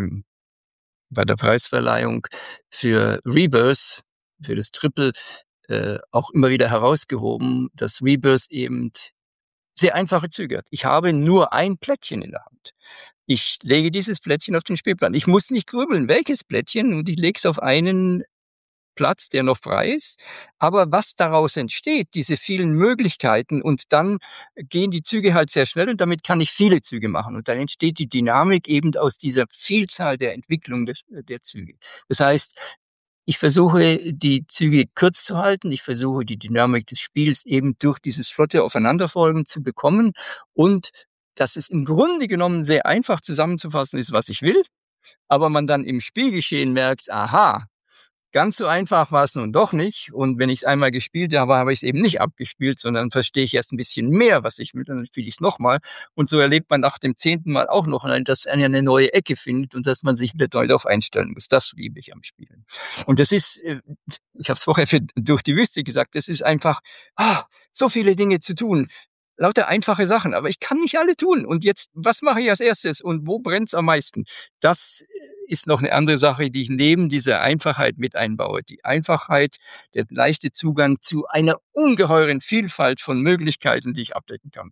der Preisverleihung für Rebirth, für das Triple, auch immer wieder herausgehoben, dass Rebirth eben sehr einfache Züge hat. Ich habe nur ein Plättchen in der Hand. Ich lege dieses Plättchen auf den Spielplan. Ich muss nicht grübeln, welches Plättchen, und ich lege es auf einen Platz, der noch frei ist. Aber was daraus entsteht, diese vielen Möglichkeiten, und dann gehen die Züge halt sehr schnell und damit kann ich viele Züge machen. Und dann entsteht die Dynamik eben aus dieser Vielzahl der Entwicklung der Züge. Das heißt, ich versuche, die Züge kurz zu halten. Ich versuche, die Dynamik des Spiels eben durch dieses flotte Aufeinanderfolgen zu bekommen. Und dass es im Grunde genommen sehr einfach zusammenzufassen ist, was ich will. Aber man dann im Spielgeschehen merkt, aha, ganz so einfach war es nun doch nicht. Und wenn ich es einmal gespielt habe, habe ich es eben nicht abgespielt, sondern verstehe ich erst ein bisschen mehr, was ich will, und dann spiele ich es nochmal. Und so erlebt man nach dem 10. Mal auch noch, dass er eine neue Ecke findet und dass man sich wieder neu darauf einstellen muss. Das liebe ich am Spielen. Und das ist, ich habe es vorher durch die Wüste gesagt, das ist einfach so viele Dinge zu tun. Lauter einfache Sachen, aber ich kann nicht alle tun. Und jetzt, was mache ich als erstes und wo brennt's am meisten? Das ist noch eine andere Sache, die ich neben dieser Einfachheit mit einbaue. Die Einfachheit, der leichte Zugang zu einer ungeheuren Vielfalt von Möglichkeiten, die ich abdecken kann.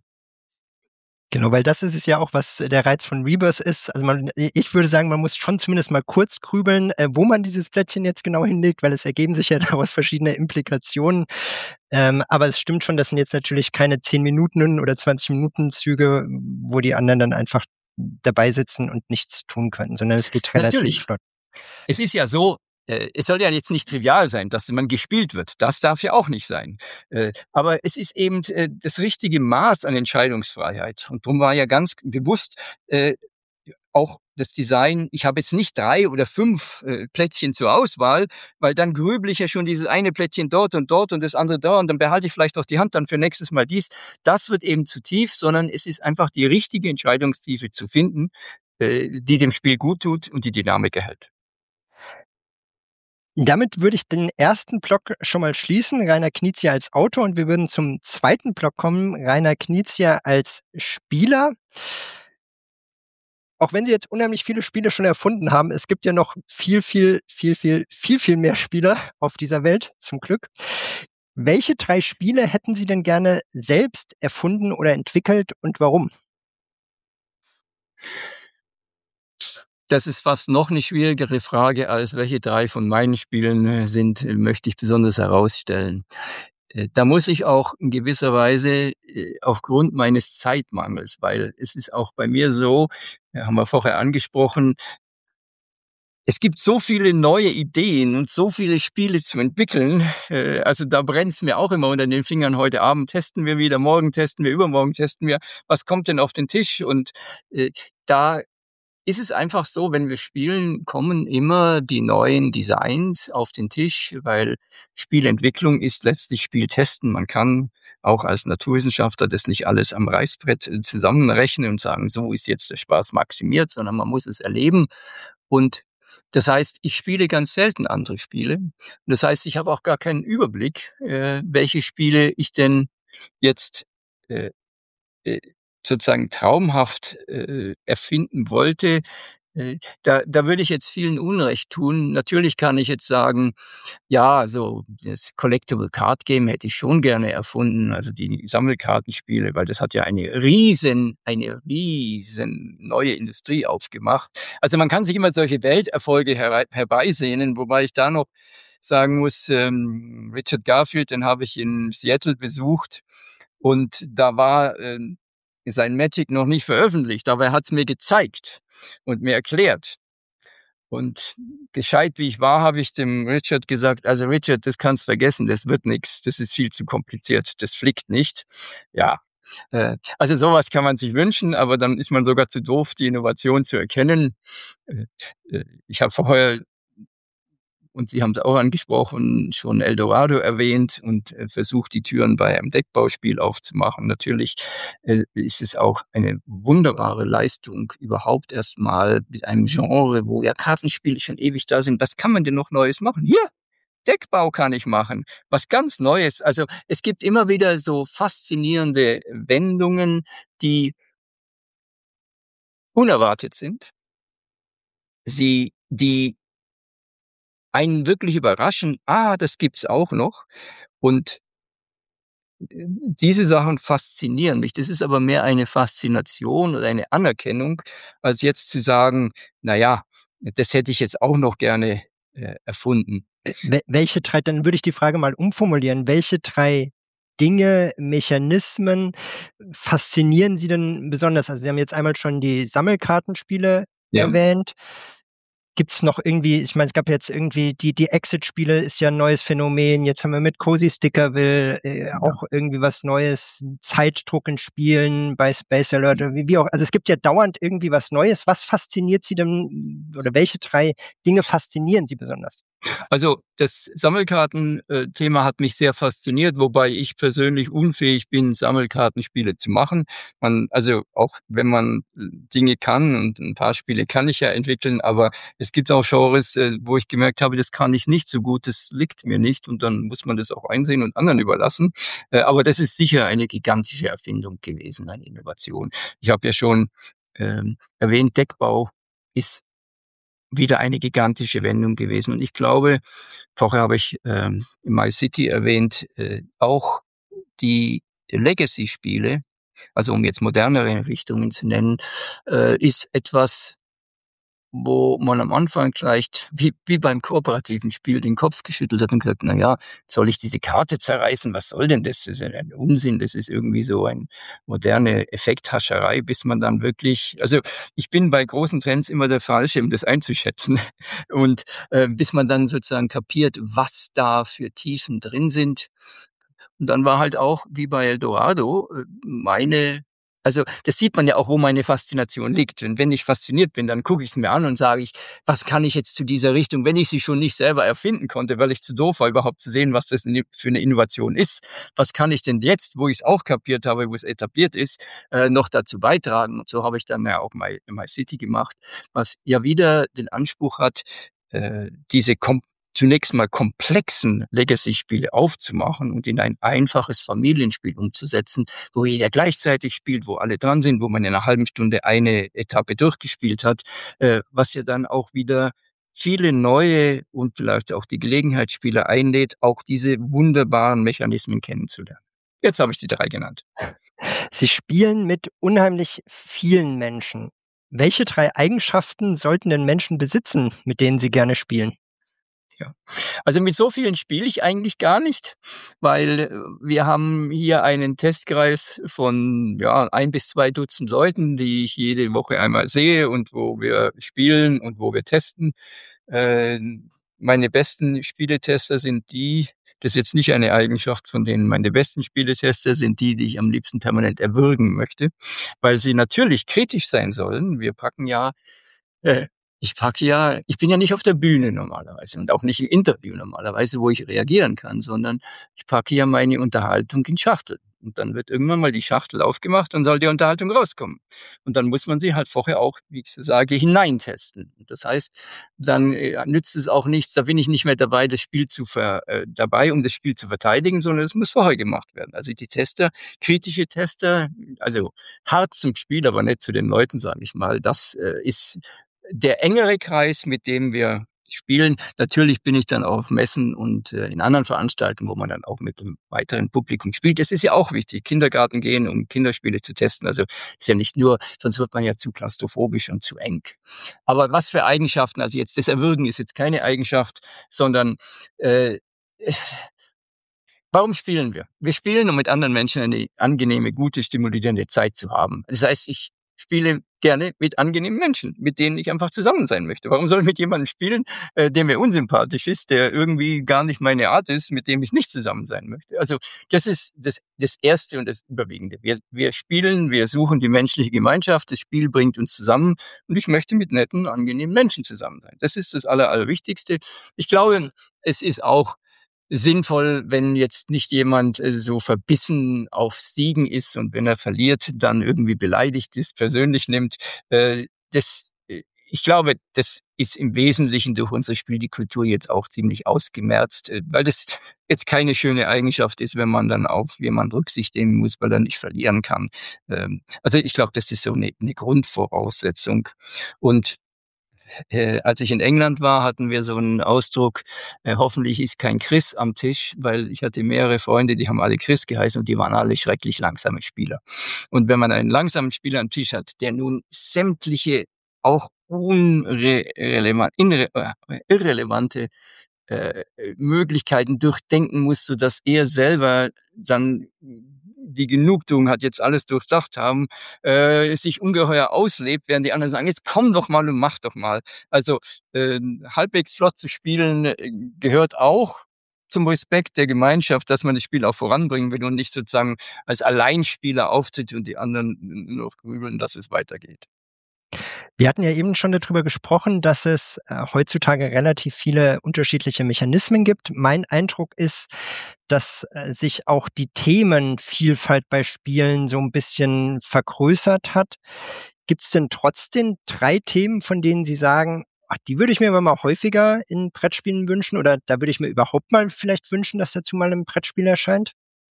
Genau, weil das ist es ja auch, was der Reiz von Rebirth ist. Also ich würde sagen, man muss schon zumindest mal kurz grübeln, wo man dieses Plättchen jetzt genau hinlegt, weil es ergeben sich ja daraus verschiedene Implikationen. Aber es stimmt schon, das sind jetzt natürlich keine 10 Minuten oder 20 Minuten Züge, wo die anderen dann einfach dabei sitzen und nichts tun können, sondern es geht relativ flott. Es ist ja so, es soll ja jetzt nicht trivial sein, dass man gespielt wird. Das darf ja auch nicht sein. Aber es ist eben das richtige Maß an Entscheidungsfreiheit. Und darum war ja ganz bewusst auch das Design, ich habe jetzt nicht 3 oder 5 Plättchen zur Auswahl, weil dann grübel ich ja schon dieses eine Plättchen dort und das andere da und dann behalte ich vielleicht auch die Hand dann für nächstes Mal dies. Das wird eben zu tief, sondern es ist einfach die richtige Entscheidungstiefe zu finden, die dem Spiel gut tut und die Dynamik erhält. Damit würde ich den ersten Block schon mal schließen, Rainer Knizia als Autor, und wir würden zum zweiten Block kommen, Rainer Knizia als Spieler. Auch wenn Sie jetzt unheimlich viele Spiele schon erfunden haben, es gibt ja noch viel mehr Spieler auf dieser Welt, zum Glück. Welche 3 Spiele hätten Sie denn gerne selbst erfunden oder entwickelt und warum? Das ist fast noch eine schwierigere Frage, als welche 3 von meinen Spielen sind, möchte ich besonders herausstellen. Da muss ich auch in gewisser Weise aufgrund meines Zeitmangels, weil es ist auch bei mir so, haben wir vorher angesprochen, es gibt so viele neue Ideen und so viele Spiele zu entwickeln. Also da brennt's mir auch immer unter den Fingern. Heute Abend testen wir wieder, morgen testen wir, übermorgen testen wir. Was kommt denn auf den Tisch? Und da ist es einfach so, wenn wir spielen, kommen immer die neuen Designs auf den Tisch, weil Spielentwicklung ist letztlich Spieltesten. Man kann auch als Naturwissenschaftler das nicht alles am Reißbrett zusammenrechnen und sagen, so ist jetzt der Spaß maximiert, sondern man muss es erleben. Und das heißt, ich spiele ganz selten andere Spiele. Und das heißt, ich habe auch gar keinen Überblick, welche Spiele ich denn jetzt äh, äh, sozusagen traumhaft erfinden wollte. Da würde ich jetzt vielen Unrecht tun. Natürlich kann ich jetzt sagen, ja, so das Collectible Card Game hätte ich schon gerne erfunden, also die Sammelkartenspiele, weil das hat ja eine riesen neue Industrie aufgemacht. Also man kann sich immer solche Welterfolge herbeisehnen, wobei ich da noch sagen muss, Richard Garfield, den habe ich in Seattle besucht und da war sein Magic noch nicht veröffentlicht, aber er hat es mir gezeigt und mir erklärt. Und gescheit wie ich war, habe ich dem Richard gesagt, also Richard, das kannst vergessen, das wird nix, das ist viel zu kompliziert, das flickt nicht. Ja, also sowas kann man sich wünschen, aber dann ist man sogar zu doof, die Innovation zu erkennen. Ich habe vorher, und Sie haben es auch angesprochen, schon Eldorado erwähnt und versucht, die Türen bei einem Deckbauspiel aufzumachen. Natürlich ist es auch eine wunderbare Leistung, überhaupt erstmal mit einem Genre, wo ja Kartenspiele schon ewig da sind. Was kann man denn noch Neues machen? Hier, Deckbau kann ich machen. Was ganz Neues. Also es gibt immer wieder so faszinierende Wendungen, die unerwartet sind. Die einen wirklich überraschen, das gibt's auch noch. Und diese Sachen faszinieren mich. Das ist aber mehr eine Faszination oder eine Anerkennung, als jetzt zu sagen, na ja, das hätte ich jetzt auch noch gerne erfunden. Welche drei, dann würde ich die Frage mal umformulieren. Welche drei Dinge, Mechanismen faszinieren Sie denn besonders? Also Sie haben jetzt einmal schon die Sammelkartenspiele erwähnt. Gibt's noch irgendwie, ich meine, es gab jetzt irgendwie die Exit-Spiele ist ja ein neues Phänomen. Jetzt haben wir mit Cozy Stickerville auch irgendwie was Neues, Zeitdruck in Spielen bei Space Alert, wie auch. Also es gibt ja dauernd irgendwie was Neues. Was fasziniert Sie denn oder welche drei Dinge faszinieren Sie besonders? Also das Sammelkarten-Thema hat mich sehr fasziniert, wobei ich persönlich unfähig bin, Sammelkartenspiele zu machen. Also auch wenn man Dinge kann, und ein paar Spiele kann ich ja entwickeln, aber es gibt auch Genres, wo ich gemerkt habe, das kann ich nicht so gut, das liegt mir nicht, und dann muss man das auch einsehen und anderen überlassen. Aber das ist sicher eine gigantische Erfindung gewesen, eine Innovation. Ich habe ja schon erwähnt, Deckbau ist wieder eine gigantische Wendung gewesen. Und ich glaube, vorher habe ich My City erwähnt, auch die Legacy-Spiele, also um jetzt modernere Richtungen zu nennen, ist etwas, wo man am Anfang vielleicht, wie beim kooperativen Spiel, den Kopf geschüttelt hat und gesagt, na ja, soll ich diese Karte zerreißen? Was soll denn das? Das ist ein Unsinn. Das ist irgendwie so eine moderne Effekthascherei, bis man dann wirklich, also ich bin bei großen Trends immer der Falsche, um das einzuschätzen. Und bis man dann sozusagen kapiert, was da für Tiefen drin sind. Und dann war halt auch, wie bei Eldorado, also das sieht man ja auch, wo meine Faszination liegt. Und wenn ich fasziniert bin, dann gucke ich es mir an und sage ich, was kann ich jetzt zu dieser Richtung, wenn ich sie schon nicht selber erfinden konnte, weil ich zu doof war, überhaupt zu sehen, was das für eine Innovation ist. Was kann ich denn jetzt, wo ich es auch kapiert habe, wo es etabliert ist, noch dazu beitragen? Und so habe ich dann ja auch My City gemacht, was ja wieder den Anspruch hat, diese zunächst mal komplexen Legacy-Spiele aufzumachen und in ein einfaches Familienspiel umzusetzen, wo jeder gleichzeitig spielt, wo alle dran sind, wo man in einer halben Stunde eine Etappe durchgespielt hat, was ja dann auch wieder viele neue und vielleicht auch die Gelegenheitsspieler einlädt, auch diese wunderbaren Mechanismen kennenzulernen. Jetzt habe ich die 3 genannt. Sie spielen mit unheimlich vielen Menschen. Welche 3 Eigenschaften sollten denn Menschen besitzen, mit denen sie gerne spielen? Ja. Also mit so vielen spiele ich eigentlich gar nicht, weil wir haben hier einen Testkreis von 1 bis 2 Dutzend Leuten, die ich jede Woche einmal sehe und wo wir spielen und wo wir testen. Meine besten Spieletester sind die, das ist jetzt nicht eine Eigenschaft von denen, meine besten Spieletester sind die ich am liebsten permanent erwürgen möchte, weil sie natürlich kritisch sein sollen. Wir packen ich bin ja nicht auf der Bühne normalerweise und auch nicht im Interview normalerweise, wo ich reagieren kann, sondern ich packe ja meine Unterhaltung in Schachteln. Und dann wird irgendwann mal die Schachtel aufgemacht und soll die Unterhaltung rauskommen. Und dann muss man sie halt vorher auch, wie ich so sage, hineintesten. Das heißt, dann nützt es auch nichts, da bin ich nicht mehr dabei, um das Spiel zu verteidigen, sondern es muss vorher gemacht werden. Also die Tester, kritische Tester, also hart zum Spiel, aber nicht zu den Leuten, sage ich mal, das ist der engere Kreis, mit dem wir spielen. Natürlich bin ich dann auf Messen und in anderen Veranstaltungen, wo man dann auch mit dem weiteren Publikum spielt. Das ist ja auch wichtig, Kindergarten gehen, um Kinderspiele zu testen. Also ist ja nicht nur, sonst wird man ja zu klaustrophobisch und zu eng. Aber was für Eigenschaften, also jetzt das Erwürgen ist jetzt keine Eigenschaft, sondern warum spielen wir? Wir spielen, um mit anderen Menschen eine angenehme, gute, stimulierende Zeit zu haben. Das heißt, ich spiele gerne mit angenehmen Menschen, mit denen ich einfach zusammen sein möchte. Warum soll ich mit jemandem spielen, der mir unsympathisch ist, der irgendwie gar nicht meine Art ist, mit dem ich nicht zusammen sein möchte? Also das ist das Erste und das Überwiegende. Wir spielen, wir suchen die menschliche Gemeinschaft, das Spiel bringt uns zusammen und ich möchte mit netten, angenehmen Menschen zusammen sein. Das ist das Allerwichtigste. Ich glaube, es ist auch sinnvoll, wenn jetzt nicht jemand so verbissen auf Siegen ist und wenn er verliert, dann irgendwie beleidigt ist, persönlich nimmt. Ich glaube, das ist im Wesentlichen durch unsere Spielkultur jetzt auch ziemlich ausgemerzt, weil das jetzt keine schöne Eigenschaft ist, wenn man dann auf jemanden Rücksicht nehmen muss, weil er nicht verlieren kann. Also ich glaube, das ist so eine Grundvoraussetzung. Und als ich in England war, hatten wir so einen Ausdruck, hoffentlich ist kein Chris am Tisch, weil ich hatte mehrere Freunde, die haben alle Chris geheißen und die waren alle schrecklich langsame Spieler. Und wenn man einen langsamen Spieler am Tisch hat, der nun sämtliche auch irrelevante Möglichkeiten durchdenken muss, sodass er selber dann die Genugtuung hat, jetzt alles durchdacht haben, sich ungeheuer auslebt, während die anderen sagen, jetzt komm doch mal und mach doch mal. Also halbwegs flott zu spielen gehört auch zum Respekt der Gemeinschaft, dass man das Spiel auch voranbringen will und nicht sozusagen als Alleinspieler auftritt und die anderen nur grübeln, dass es weitergeht. Wir hatten ja eben schon darüber gesprochen, dass es heutzutage relativ viele unterschiedliche Mechanismen gibt. Mein Eindruck ist, dass sich auch die Themenvielfalt bei Spielen so ein bisschen vergrößert hat. Gibt es denn trotzdem 3 Themen, von denen Sie sagen, ach, die würde ich mir aber mal häufiger in Brettspielen wünschen oder da würde ich mir überhaupt mal vielleicht wünschen, dass dazu mal ein Brettspiel erscheint?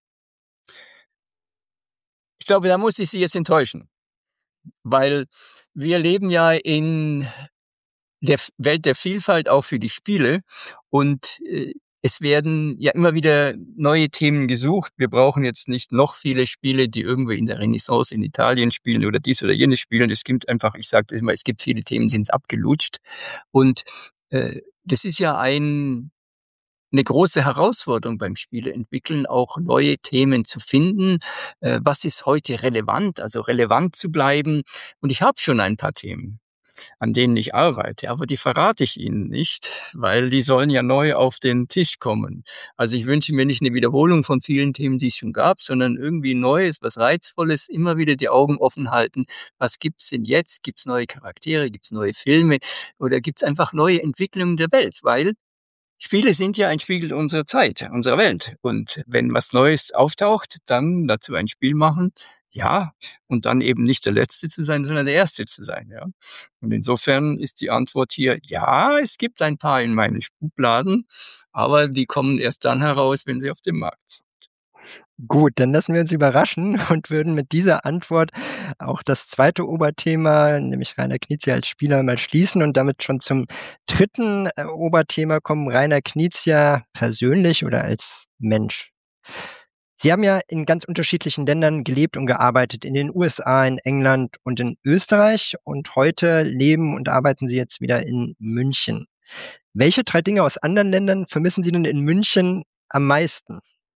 Ich glaube, da muss ich Sie jetzt enttäuschen, weil wir leben ja in der Welt der Vielfalt auch für die Spiele und es werden ja immer wieder neue Themen gesucht. Wir brauchen jetzt nicht noch viele Spiele, die irgendwie in der Renaissance in Italien spielen oder dies oder jenes spielen. Es gibt einfach, ich sage immer, es gibt viele Themen, sind abgelutscht. Und das ist ja eine große Herausforderung beim Spieleentwickeln, auch neue Themen zu finden. Was ist heute relevant, also relevant zu bleiben? Und ich habe schon ein paar Themen, an denen ich arbeite, aber die verrate ich Ihnen nicht, weil die sollen ja neu auf den Tisch kommen. Also ich wünsche mir nicht eine Wiederholung von vielen Themen, die es schon gab, sondern irgendwie Neues, was Reizvolles, immer wieder die Augen offen halten. Was gibt's denn jetzt? Gibt's neue Charaktere? Gibt's neue Filme? Oder gibt's einfach neue Entwicklungen der Welt? Weil Spiele sind ja ein Spiegel unserer Zeit, unserer Welt. Und wenn was Neues auftaucht, dann dazu ein Spiel machen, ja, und dann eben nicht der Letzte zu sein, sondern der Erste zu sein, ja. Und insofern ist die Antwort hier, ja, es gibt ein paar in meinen Schubladen, aber die kommen erst dann heraus, wenn sie auf dem Markt sind. Gut, dann lassen wir uns überraschen und würden mit dieser Antwort auch das zweite Oberthema, nämlich Rainer Knizia als Spieler, mal schließen und damit schon zum dritten Oberthema kommen, Rainer Knizia persönlich oder als Mensch. Sie haben ja in ganz unterschiedlichen Ländern gelebt und gearbeitet, in den USA, in England und in Österreich und heute leben und arbeiten Sie jetzt wieder in München. Welche 3 Dinge aus anderen Ländern vermissen Sie denn in München am meisten?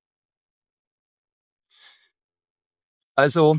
Also,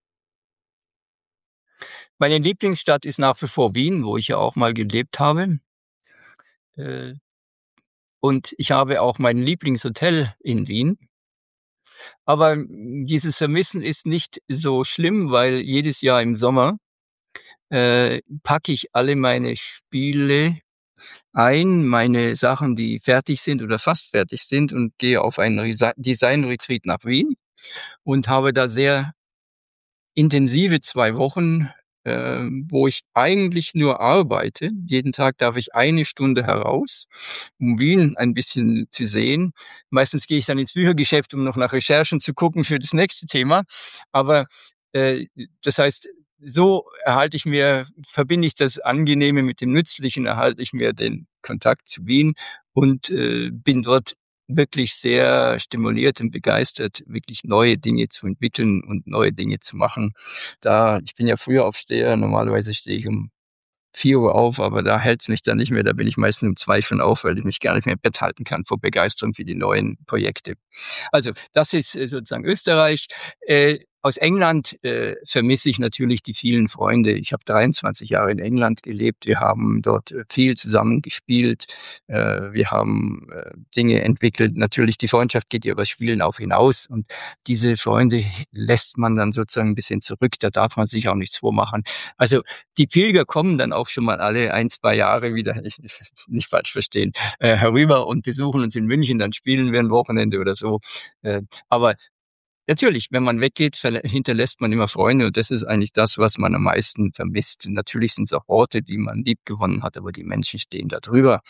meine Lieblingsstadt ist nach wie vor Wien, wo ich ja auch mal gelebt habe. Äh, und ich habe auch mein Lieblingshotel in Wien. Aber dieses Vermissen ist nicht so schlimm, weil jedes Jahr im Sommer packe ich alle meine Spiele ein, meine Sachen, die fertig sind oder fast fertig sind und gehe auf einen Design-Retreat nach Wien. und habe da sehr intensive 2 Wochen, wo ich eigentlich nur arbeite. Jeden Tag darf ich 1 Stunde heraus, um Wien ein bisschen zu sehen. Meistens gehe ich dann ins Büchergeschäft, um noch nach Recherchen zu gucken für das nächste Thema. Aber äh, das heißt, so verbinde ich das Angenehme mit dem Nützlichen, erhalte ich mir den Kontakt zu Wien und bin dort wirklich sehr stimuliert und begeistert, wirklich neue Dinge zu entwickeln und neue Dinge zu machen. Ich bin ja früher Aufsteher, normalerweise stehe ich um 4 Uhr auf, aber da hält's mich dann nicht mehr. Da bin ich meistens um 2 schon auf, weil ich mich gar nicht mehr im Bett halten kann vor Begeisterung für die neuen Projekte. Also das ist sozusagen Österreich. Aus England vermisse ich natürlich die vielen Freunde. Ich habe 23 Jahre in England gelebt. Wir haben dort viel zusammen gespielt. Wir haben Dinge entwickelt. Natürlich, die Freundschaft geht ja über Spielen auch hinaus. Und diese Freunde lässt man dann sozusagen ein bisschen zurück. Da darf man sich auch nichts vormachen. Also die Pilger kommen dann auch schon mal alle 1, 2 Jahre wieder, nicht falsch verstehen, herüber und besuchen uns in München. Dann spielen wir ein Wochenende oder so. Aber natürlich, wenn man weggeht, hinterlässt man immer Freunde und das ist eigentlich das, was man am meisten vermisst. Natürlich sind es auch Orte, die man liebgewonnen hat, aber die Menschen stehen da drüber.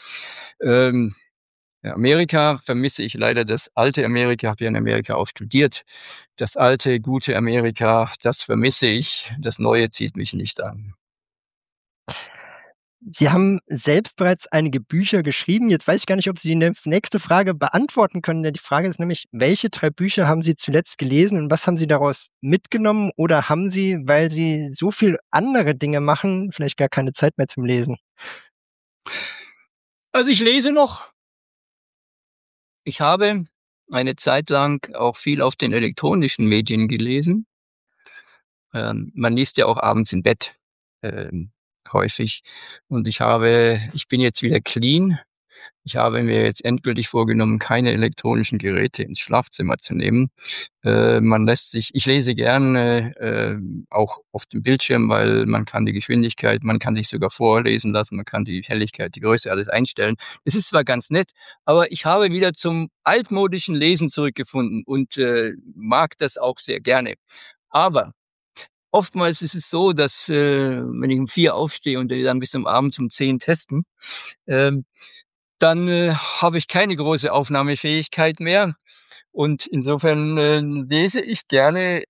Amerika vermisse ich leider das alte Amerika, habe ja in Amerika auch studiert. Das alte, gute Amerika, das vermisse ich. Das Neue zieht mich nicht an. Sie haben selbst bereits einige Bücher geschrieben. Jetzt weiß ich gar nicht, ob Sie die nächste Frage beantworten können. Die Frage ist nämlich, welche 3 Bücher haben Sie zuletzt gelesen und was haben Sie daraus mitgenommen? Oder haben Sie, weil Sie so viel andere Dinge machen, vielleicht gar keine Zeit mehr zum Lesen? Also ich lese noch. Ich habe eine Zeit lang auch viel auf den elektronischen Medien gelesen. Man liest ja auch abends im Bett häufig. Und ich bin jetzt wieder clean. Ich habe mir jetzt endgültig vorgenommen, keine elektronischen Geräte ins Schlafzimmer zu nehmen. Ich lese gerne auch auf dem Bildschirm, weil man kann die Geschwindigkeit, man kann sich sogar vorlesen lassen, man kann die Helligkeit, die Größe, alles einstellen. Es ist zwar ganz nett, aber ich habe wieder zum altmodischen Lesen zurückgefunden und mag das auch sehr gerne. Aber oftmals ist es so, dass wenn ich um 4 aufstehe und dann bis zum Abend um 10 testen, ähm, dann habe ich keine große Aufnahmefähigkeit mehr. Und insofern lese ich gerne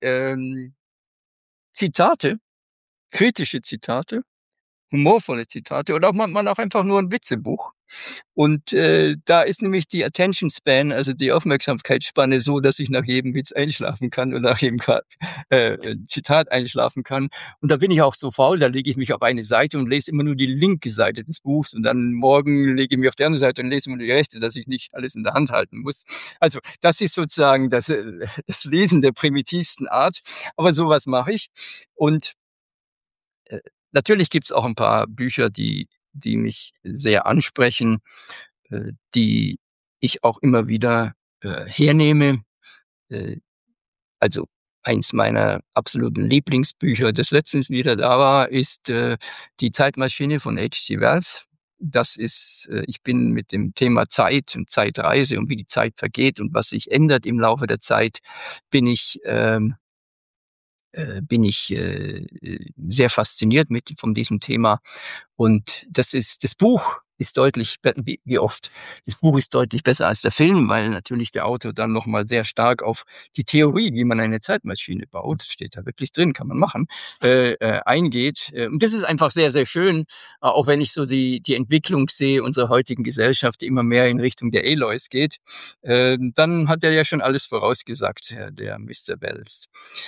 Zitate, kritische Zitate, humorvolle Zitate oder auch manchmal auch einfach nur ein Witzebuch. Und da ist nämlich die Attention Span, also die Aufmerksamkeitsspanne, so, dass ich nach jedem Witz einschlafen kann und nach jedem Zitat einschlafen kann. Und da bin ich auch so faul, da lege ich mich auf eine Seite und lese immer nur die linke Seite des Buchs und dann morgen lege ich mich auf die andere Seite und lese immer nur die rechte, dass ich nicht alles in der Hand halten muss. Also das ist sozusagen das Lesen der primitivsten Art, aber sowas mache ich. Und natürlich gibt's auch ein paar Bücher, die mich sehr ansprechen, die ich auch immer wieder hernehme. Äh, also eins meiner absoluten Lieblingsbücher, das letztens wieder da war, ist Die Zeitmaschine von H.G. Wells. Das ist, ich bin mit dem Thema Zeit und Zeitreise und wie die Zeit vergeht und was sich ändert im Laufe der Zeit, bin ich sehr fasziniert von diesem Thema. Und das Buch ist deutlich, wie oft, das Buch ist deutlich besser als der Film, weil natürlich der Autor dann nochmal sehr stark auf die Theorie, wie man eine Zeitmaschine baut, steht da wirklich drin, kann man machen, eingeht. Und das ist einfach sehr, sehr schön, auch wenn ich so die Entwicklung sehe unserer heutigen Gesellschaft, die immer mehr in Richtung der Aloys geht. Dann hat er ja schon alles vorausgesagt, der Mr. Wells.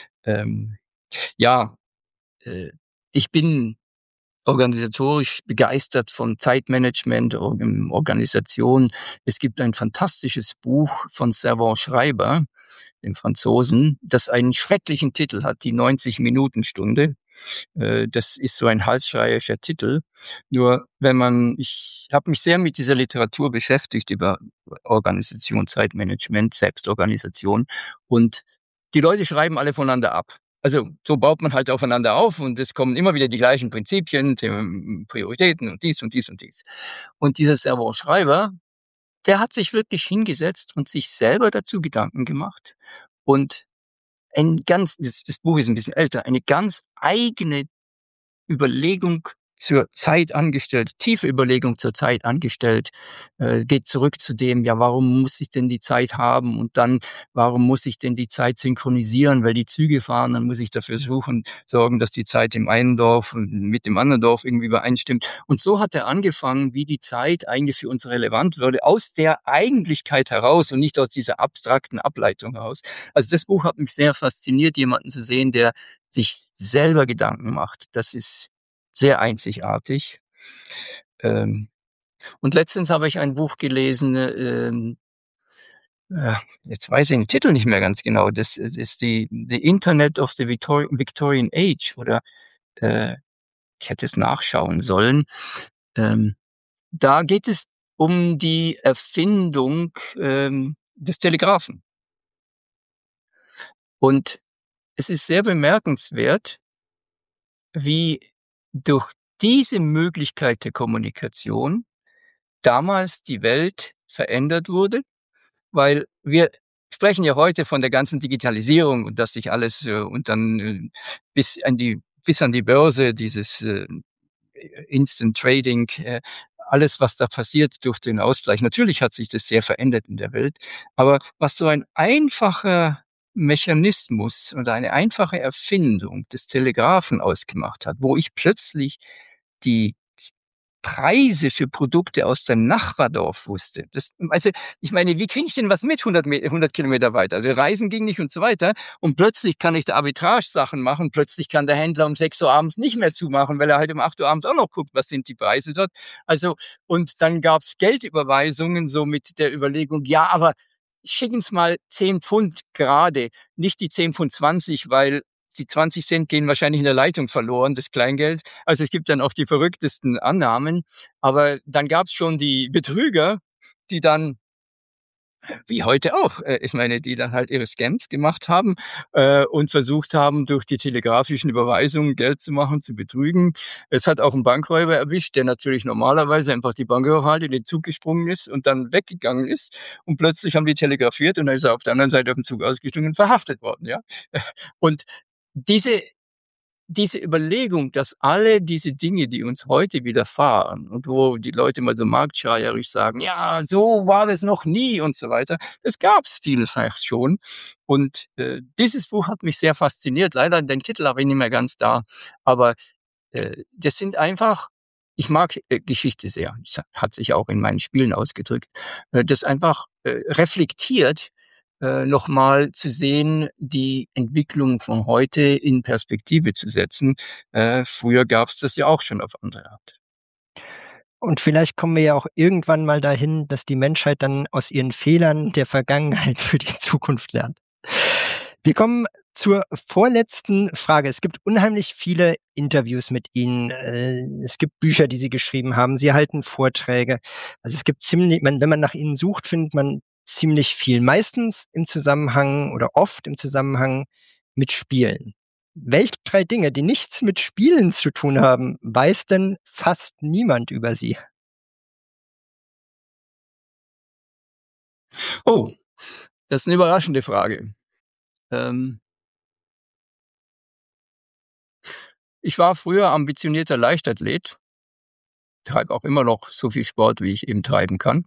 Ja, ich bin organisatorisch begeistert von Zeitmanagement, Organisation. Es gibt ein fantastisches Buch von Servan Schreiber, dem Franzosen, das einen schrecklichen Titel hat, die 90-Minuten-Stunde. Das ist so ein halsschreierischer Titel. Nur ich habe mich sehr mit dieser Literatur beschäftigt über Organisation, Zeitmanagement, Selbstorganisation und die Leute schreiben alle voneinander ab. Also so baut man halt aufeinander auf und es kommen immer wieder die gleichen Prinzipien, Prioritäten und dies und dies und dies. Und dieser Servan Schreiber, der hat sich wirklich hingesetzt und sich selber dazu Gedanken gemacht und das Buch ist ein bisschen älter, eine ganz eigene Überlegung zur Zeit angestellt, tiefe Überlegung zur Zeit angestellt, geht zurück zu dem, ja, warum muss ich denn die Zeit haben und dann, warum muss ich denn die Zeit synchronisieren, weil die Züge fahren, dann muss ich dafür sorgen, dass die Zeit im einen Dorf mit dem anderen Dorf irgendwie übereinstimmt. Und so hat er angefangen, wie die Zeit eigentlich für uns relevant würde, aus der Eigentlichkeit heraus und nicht aus dieser abstrakten Ableitung heraus. Also das Buch hat mich sehr fasziniert, jemanden zu sehen, der sich selber Gedanken macht. Das ist sehr einzigartig. Und letztens habe ich ein Buch gelesen, jetzt weiß ich den Titel nicht mehr ganz genau. Das ist The Internet of the Victorian Age oder ich hätte es nachschauen sollen. Da geht es um die Erfindung des Telegraphen. Und es ist sehr bemerkenswert, wie durch diese Möglichkeit der Kommunikation damals die Welt verändert wurde, weil wir sprechen ja heute von der ganzen Digitalisierung und dass sich alles und dann bis an die Börse dieses Instant Trading, alles, was da passiert durch den Ausgleich. Natürlich hat sich das sehr verändert in der Welt, aber was so ein einfacher Mechanismus oder eine einfache Erfindung des Telegraphen ausgemacht hat, wo ich plötzlich die Preise für Produkte aus dem Nachbardorf wusste. Also, ich meine, wie kriege ich denn was mit 100 Kilometer weiter? Also Reisen ging nicht und so weiter. Und plötzlich kann ich da Arbitrage-Sachen machen. Plötzlich kann der Händler um 6 Uhr abends nicht mehr zumachen, weil er halt um 8 Uhr abends auch noch guckt, was sind die Preise dort. Also, und dann gab's Geldüberweisungen so mit der Überlegung, ja, aber schicken's mal 10 Pfund gerade, nicht die 10 Pfund 20, weil die 20 Cent gehen wahrscheinlich in der Leitung verloren, das Kleingeld. Also es gibt dann auch die verrücktesten Annahmen. Aber dann gab es schon die Betrüger, die dann, wie heute auch, ich meine, die dann halt ihre Scams gemacht haben und versucht haben, durch die telegrafischen Überweisungen Geld zu machen, zu betrügen. Es hat auch einen Bankräuber erwischt, der natürlich normalerweise einfach die Bank überfallen, in den Zug gesprungen ist und dann weggegangen ist. Und plötzlich haben die telegrafiert und dann ist er auf der anderen Seite auf dem Zug ausgestiegen und verhaftet worden. Ja. Und diese Überlegung, dass alle diese Dinge, die uns heute widerfahren und wo die Leute mal so marktschreierisch sagen, ja, so war das noch nie und so weiter, das gab's vielfach schon. Und dieses Buch hat mich sehr fasziniert. Leider den Titel habe ich nicht mehr ganz da, aber das sind einfach, ich mag Geschichte sehr. Das hat sich auch in meinen Spielen ausgedrückt. Das einfach reflektiert, nochmal zu sehen, die Entwicklung von heute in Perspektive zu setzen. Früher gab's das ja auch schon auf andere Art. Und vielleicht kommen wir ja auch irgendwann mal dahin, dass die Menschheit dann aus ihren Fehlern der Vergangenheit für die Zukunft lernt. Wir kommen zur vorletzten Frage. Es gibt unheimlich viele Interviews mit Ihnen. Es gibt Bücher, die Sie geschrieben haben. Sie halten Vorträge. Also es gibt wenn man nach Ihnen sucht, findet man ziemlich viel. Meistens im Zusammenhang oder oft im Zusammenhang mit Spielen. Welche 3 Dinge, die nichts mit Spielen zu tun haben, weiß denn fast niemand über Sie? Oh, das ist eine überraschende Frage. Ich war früher ambitionierter Leichtathlet, treibe auch immer noch so viel Sport, wie ich eben treiben kann.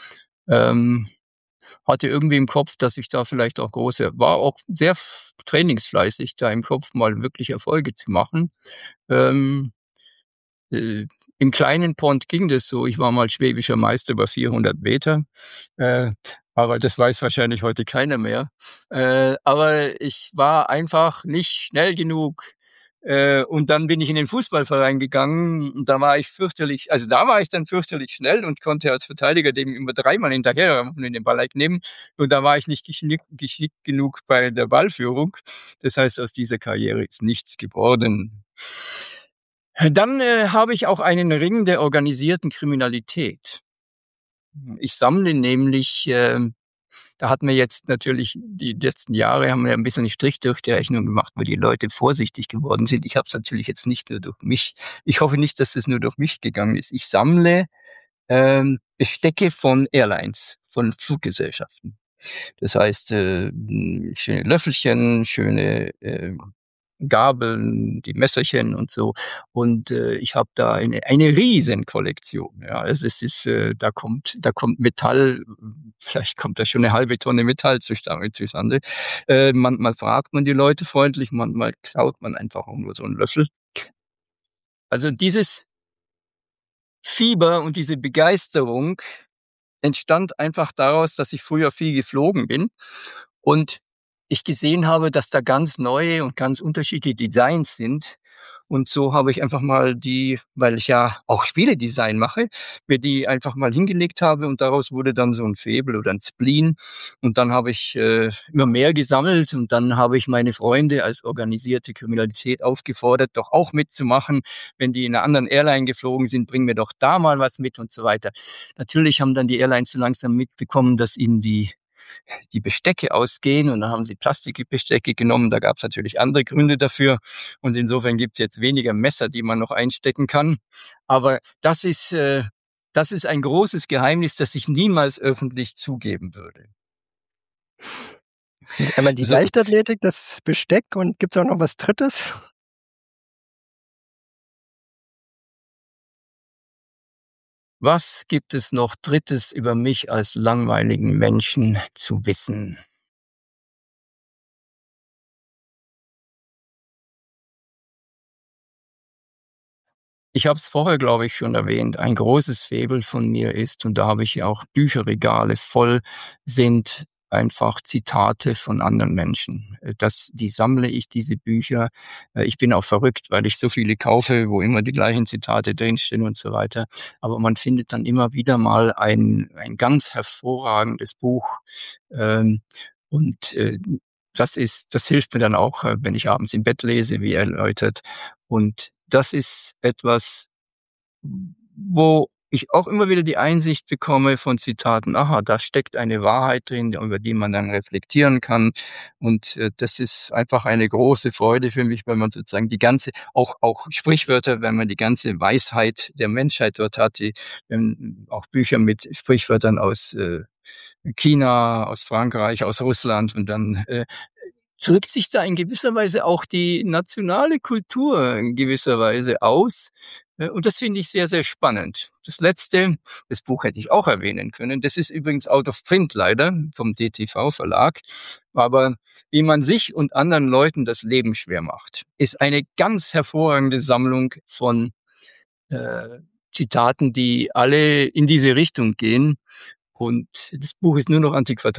Hatte irgendwie im Kopf, dass ich da vielleicht auch war auch sehr trainingsfleißig, da im Kopf mal wirklich Erfolge zu machen. Ähm, Im kleinen Pond ging das so. Ich war mal schwäbischer Meister über 400 Meter. Aber das weiß wahrscheinlich heute keiner mehr. Aber ich war einfach nicht schnell genug. Und dann bin ich in den Fußballverein gegangen und da war ich dann fürchterlich schnell und konnte als Verteidiger dem immer 3-mal hinterherlaufen in den Ball nehmen. Und da war ich nicht geschickt genug bei der Ballführung. Das heißt, aus dieser Karriere ist nichts geworden. Dann habe ich auch einen Ring der organisierten Kriminalität. Ich sammle nämlich, da hat mir jetzt natürlich die letzten Jahre haben wir ein bisschen einen Strich durch die Rechnung gemacht, weil die Leute vorsichtig geworden sind. Ich habe es natürlich jetzt nicht nur durch mich. Ich hoffe nicht, dass es nur durch mich gegangen ist. Ich sammle Bestecke von Airlines, von Fluggesellschaften. Das heißt, schöne Löffelchen, schöne Gabeln, die Messerchen und so. Und ich habe da eine riesen Kollektion. Ja, es ist da kommt Metall, vielleicht kommt da schon eine halbe Tonne Metall zustande. Manchmal fragt man die Leute freundlich, manchmal klaut man einfach auch nur so einen Löffel. Also dieses Fieber und diese Begeisterung entstand einfach daraus, dass ich früher viel geflogen bin und ich gesehen habe, dass da ganz neue und ganz unterschiedliche Designs sind. Und so habe ich einfach mal weil ich ja auch Spieledesign mache, mir die einfach mal hingelegt habe und daraus wurde dann so ein Faible oder ein Spleen. Und dann habe ich immer mehr gesammelt und dann habe ich meine Freunde als organisierte Kriminalität aufgefordert, doch auch mitzumachen. Wenn die in einer anderen Airline geflogen sind, bringen wir doch da mal was mit und so weiter. Natürlich haben dann die Airlines so langsam mitbekommen, dass ihnen die Bestecke ausgehen und dann haben sie Plastikbestecke genommen. Da gab es natürlich andere Gründe dafür und insofern gibt es jetzt weniger Messer, die man noch einstecken kann. Aber das ist ein großes Geheimnis, das ich niemals öffentlich zugeben würde. Einmal die So. Leichtathletik, das Besteck und gibt es auch noch was Drittes? Was gibt es noch Drittes über mich als langweiligen Menschen zu wissen? Ich habe es vorher, glaube ich, schon erwähnt, ein großes Faible von mir ist, und da habe ich ja auch Bücherregale voll, sind einfach Zitate von anderen Menschen. Die sammle ich, diese Bücher. Ich bin auch verrückt, weil ich so viele kaufe, wo immer die gleichen Zitate drinstehen und so weiter. Aber man findet dann immer wieder mal ein ganz hervorragendes Buch. Und das hilft mir dann auch, wenn ich abends im Bett lese, wie erläutert. Und das ist etwas, wo ich auch immer wieder die Einsicht bekomme von Zitaten, aha, da steckt eine Wahrheit drin, über die man dann reflektieren kann. Und das ist einfach eine große Freude für mich, wenn man sozusagen auch Sprichwörter, wenn man die ganze Weisheit der Menschheit dort hat, auch Bücher mit Sprichwörtern aus China, aus Frankreich, aus Russland und dann drückt sich da in gewisser Weise auch die nationale Kultur in gewisser Weise aus. Und das finde ich sehr, sehr spannend. Das Buch hätte ich auch erwähnen können. Das ist übrigens out of print leider vom DTV Verlag. Aber wie man sich und anderen Leuten das Leben schwer macht, ist eine ganz hervorragende Sammlung von Zitaten, die alle in diese Richtung gehen. Und das Buch ist nur noch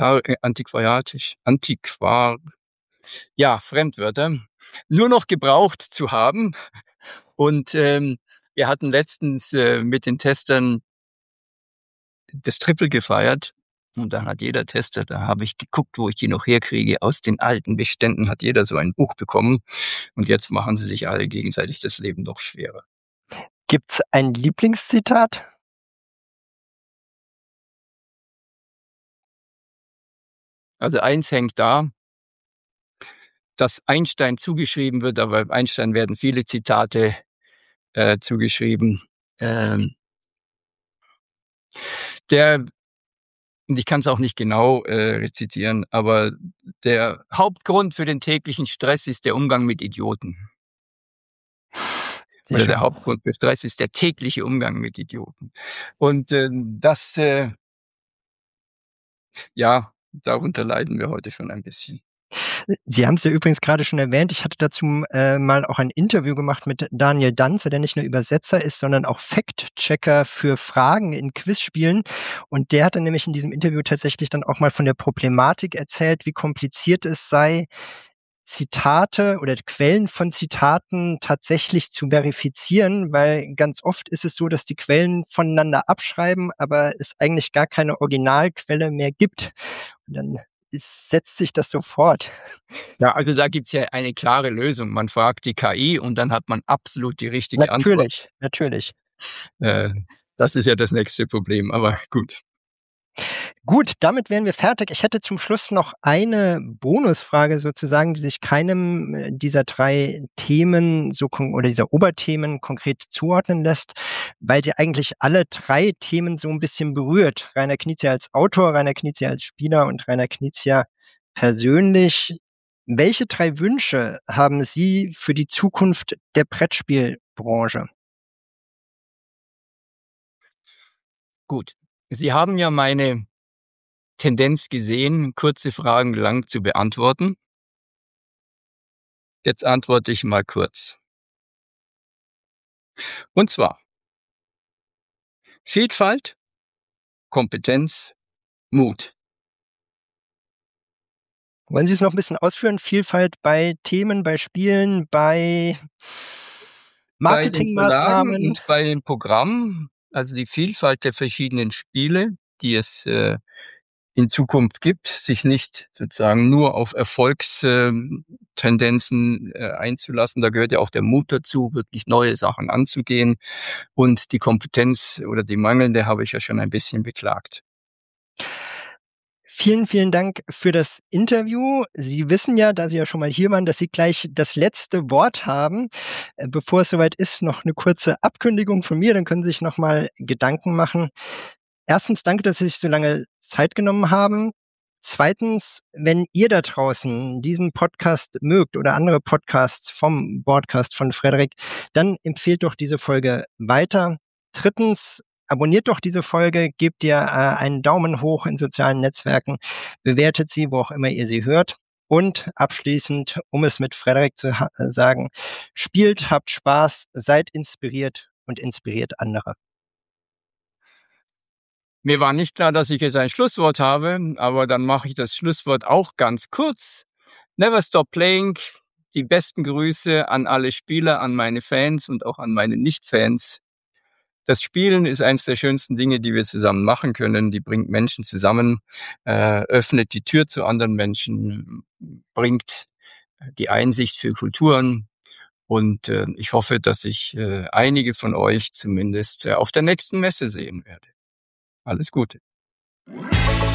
Fremdwörter, nur noch gebraucht zu haben. Und wir hatten letztens mit den Testern das Triple gefeiert. Und dann hat jeder Tester, da habe ich geguckt, wo ich die noch herkriege. Aus den alten Beständen hat jeder so ein Buch bekommen. Und jetzt machen sie sich alle gegenseitig das Leben noch schwerer. Gibt's ein Lieblingszitat? Also eins hängt da, dass Einstein zugeschrieben wird, aber Einstein werden viele Zitate zugeschrieben. Und ich kann es auch nicht genau rezitieren, aber der Hauptgrund für den täglichen Stress ist der Umgang mit Idioten. Oder der Hauptgrund für Stress ist der tägliche Umgang mit Idioten. Und darunter leiden wir heute schon ein bisschen. Sie haben es ja übrigens gerade schon erwähnt. Ich hatte dazu mal auch ein Interview gemacht mit Daniel Danze, der nicht nur Übersetzer ist, sondern auch Fact-Checker für Fragen in Quizspielen. Und der hatte nämlich in diesem Interview tatsächlich dann auch mal von der Problematik erzählt, wie kompliziert es sei, Zitate oder Quellen von Zitaten tatsächlich zu verifizieren, weil ganz oft ist es so, dass die Quellen voneinander abschreiben, aber es eigentlich gar keine Originalquelle mehr gibt. Und dann setzt sich das sofort. Ja, also da gibt's ja eine klare Lösung. Man fragt die KI und dann hat man absolut die richtige Antwort. Natürlich. Das ist ja das nächste Problem, aber gut. Gut, damit wären wir fertig. Ich hätte zum Schluss noch eine Bonusfrage sozusagen, die sich keinem dieser 3 Themen oder dieser Oberthemen konkret zuordnen lässt, weil sie eigentlich alle 3 Themen so ein bisschen berührt. Rainer Knizia als Autor, Rainer Knizia als Spieler und Rainer Knizia persönlich. Welche 3 Wünsche haben Sie für die Zukunft der Brettspielbranche? Gut. Sie haben ja meine Tendenz gesehen, kurze Fragen lang zu beantworten. Jetzt antworte ich mal kurz. Und zwar Vielfalt, Kompetenz, Mut. Wollen Sie es noch ein bisschen ausführen? Vielfalt bei Themen, bei Spielen, bei Bei den Verlagen Marketingmaßnahmen? und bei den Programmen, also die Vielfalt der verschiedenen Spiele, die es in Zukunft gibt, sich nicht sozusagen nur auf Erfolgstendenzen einzulassen. Da gehört ja auch der Mut dazu, wirklich neue Sachen anzugehen. Und die Kompetenz oder die mangelnde habe ich ja schon ein bisschen beklagt. Vielen, vielen Dank für das Interview. Sie wissen ja, da Sie ja schon mal hier waren, dass Sie gleich das letzte Wort haben. Bevor es soweit ist, noch eine kurze Abkündigung von mir, dann können Sie sich noch mal Gedanken machen. Erstens, danke, dass Sie sich so lange Zeit genommen haben. Zweitens, wenn ihr da draußen diesen Podcast mögt oder andere Podcasts vom Podcast von Frederik, dann empfehlt doch diese Folge weiter. Drittens, abonniert doch diese Folge, gebt ihr einen Daumen hoch in sozialen Netzwerken, bewertet sie, wo auch immer ihr sie hört. Und abschließend, um es mit Frederik zu sagen, spielt, habt Spaß, seid inspiriert und inspiriert andere. Mir war nicht klar, dass ich jetzt ein Schlusswort habe, aber dann mache ich das Schlusswort auch ganz kurz. Never stop playing. Die besten Grüße an alle Spieler, an meine Fans und auch an meine Nicht-Fans. Das Spielen ist eines der schönsten Dinge, die wir zusammen machen können. Die bringt Menschen zusammen, öffnet die Tür zu anderen Menschen, bringt die Einsicht für Kulturen. Und ich hoffe, dass ich einige von euch zumindest auf der nächsten Messe sehen werde. Alles Gute.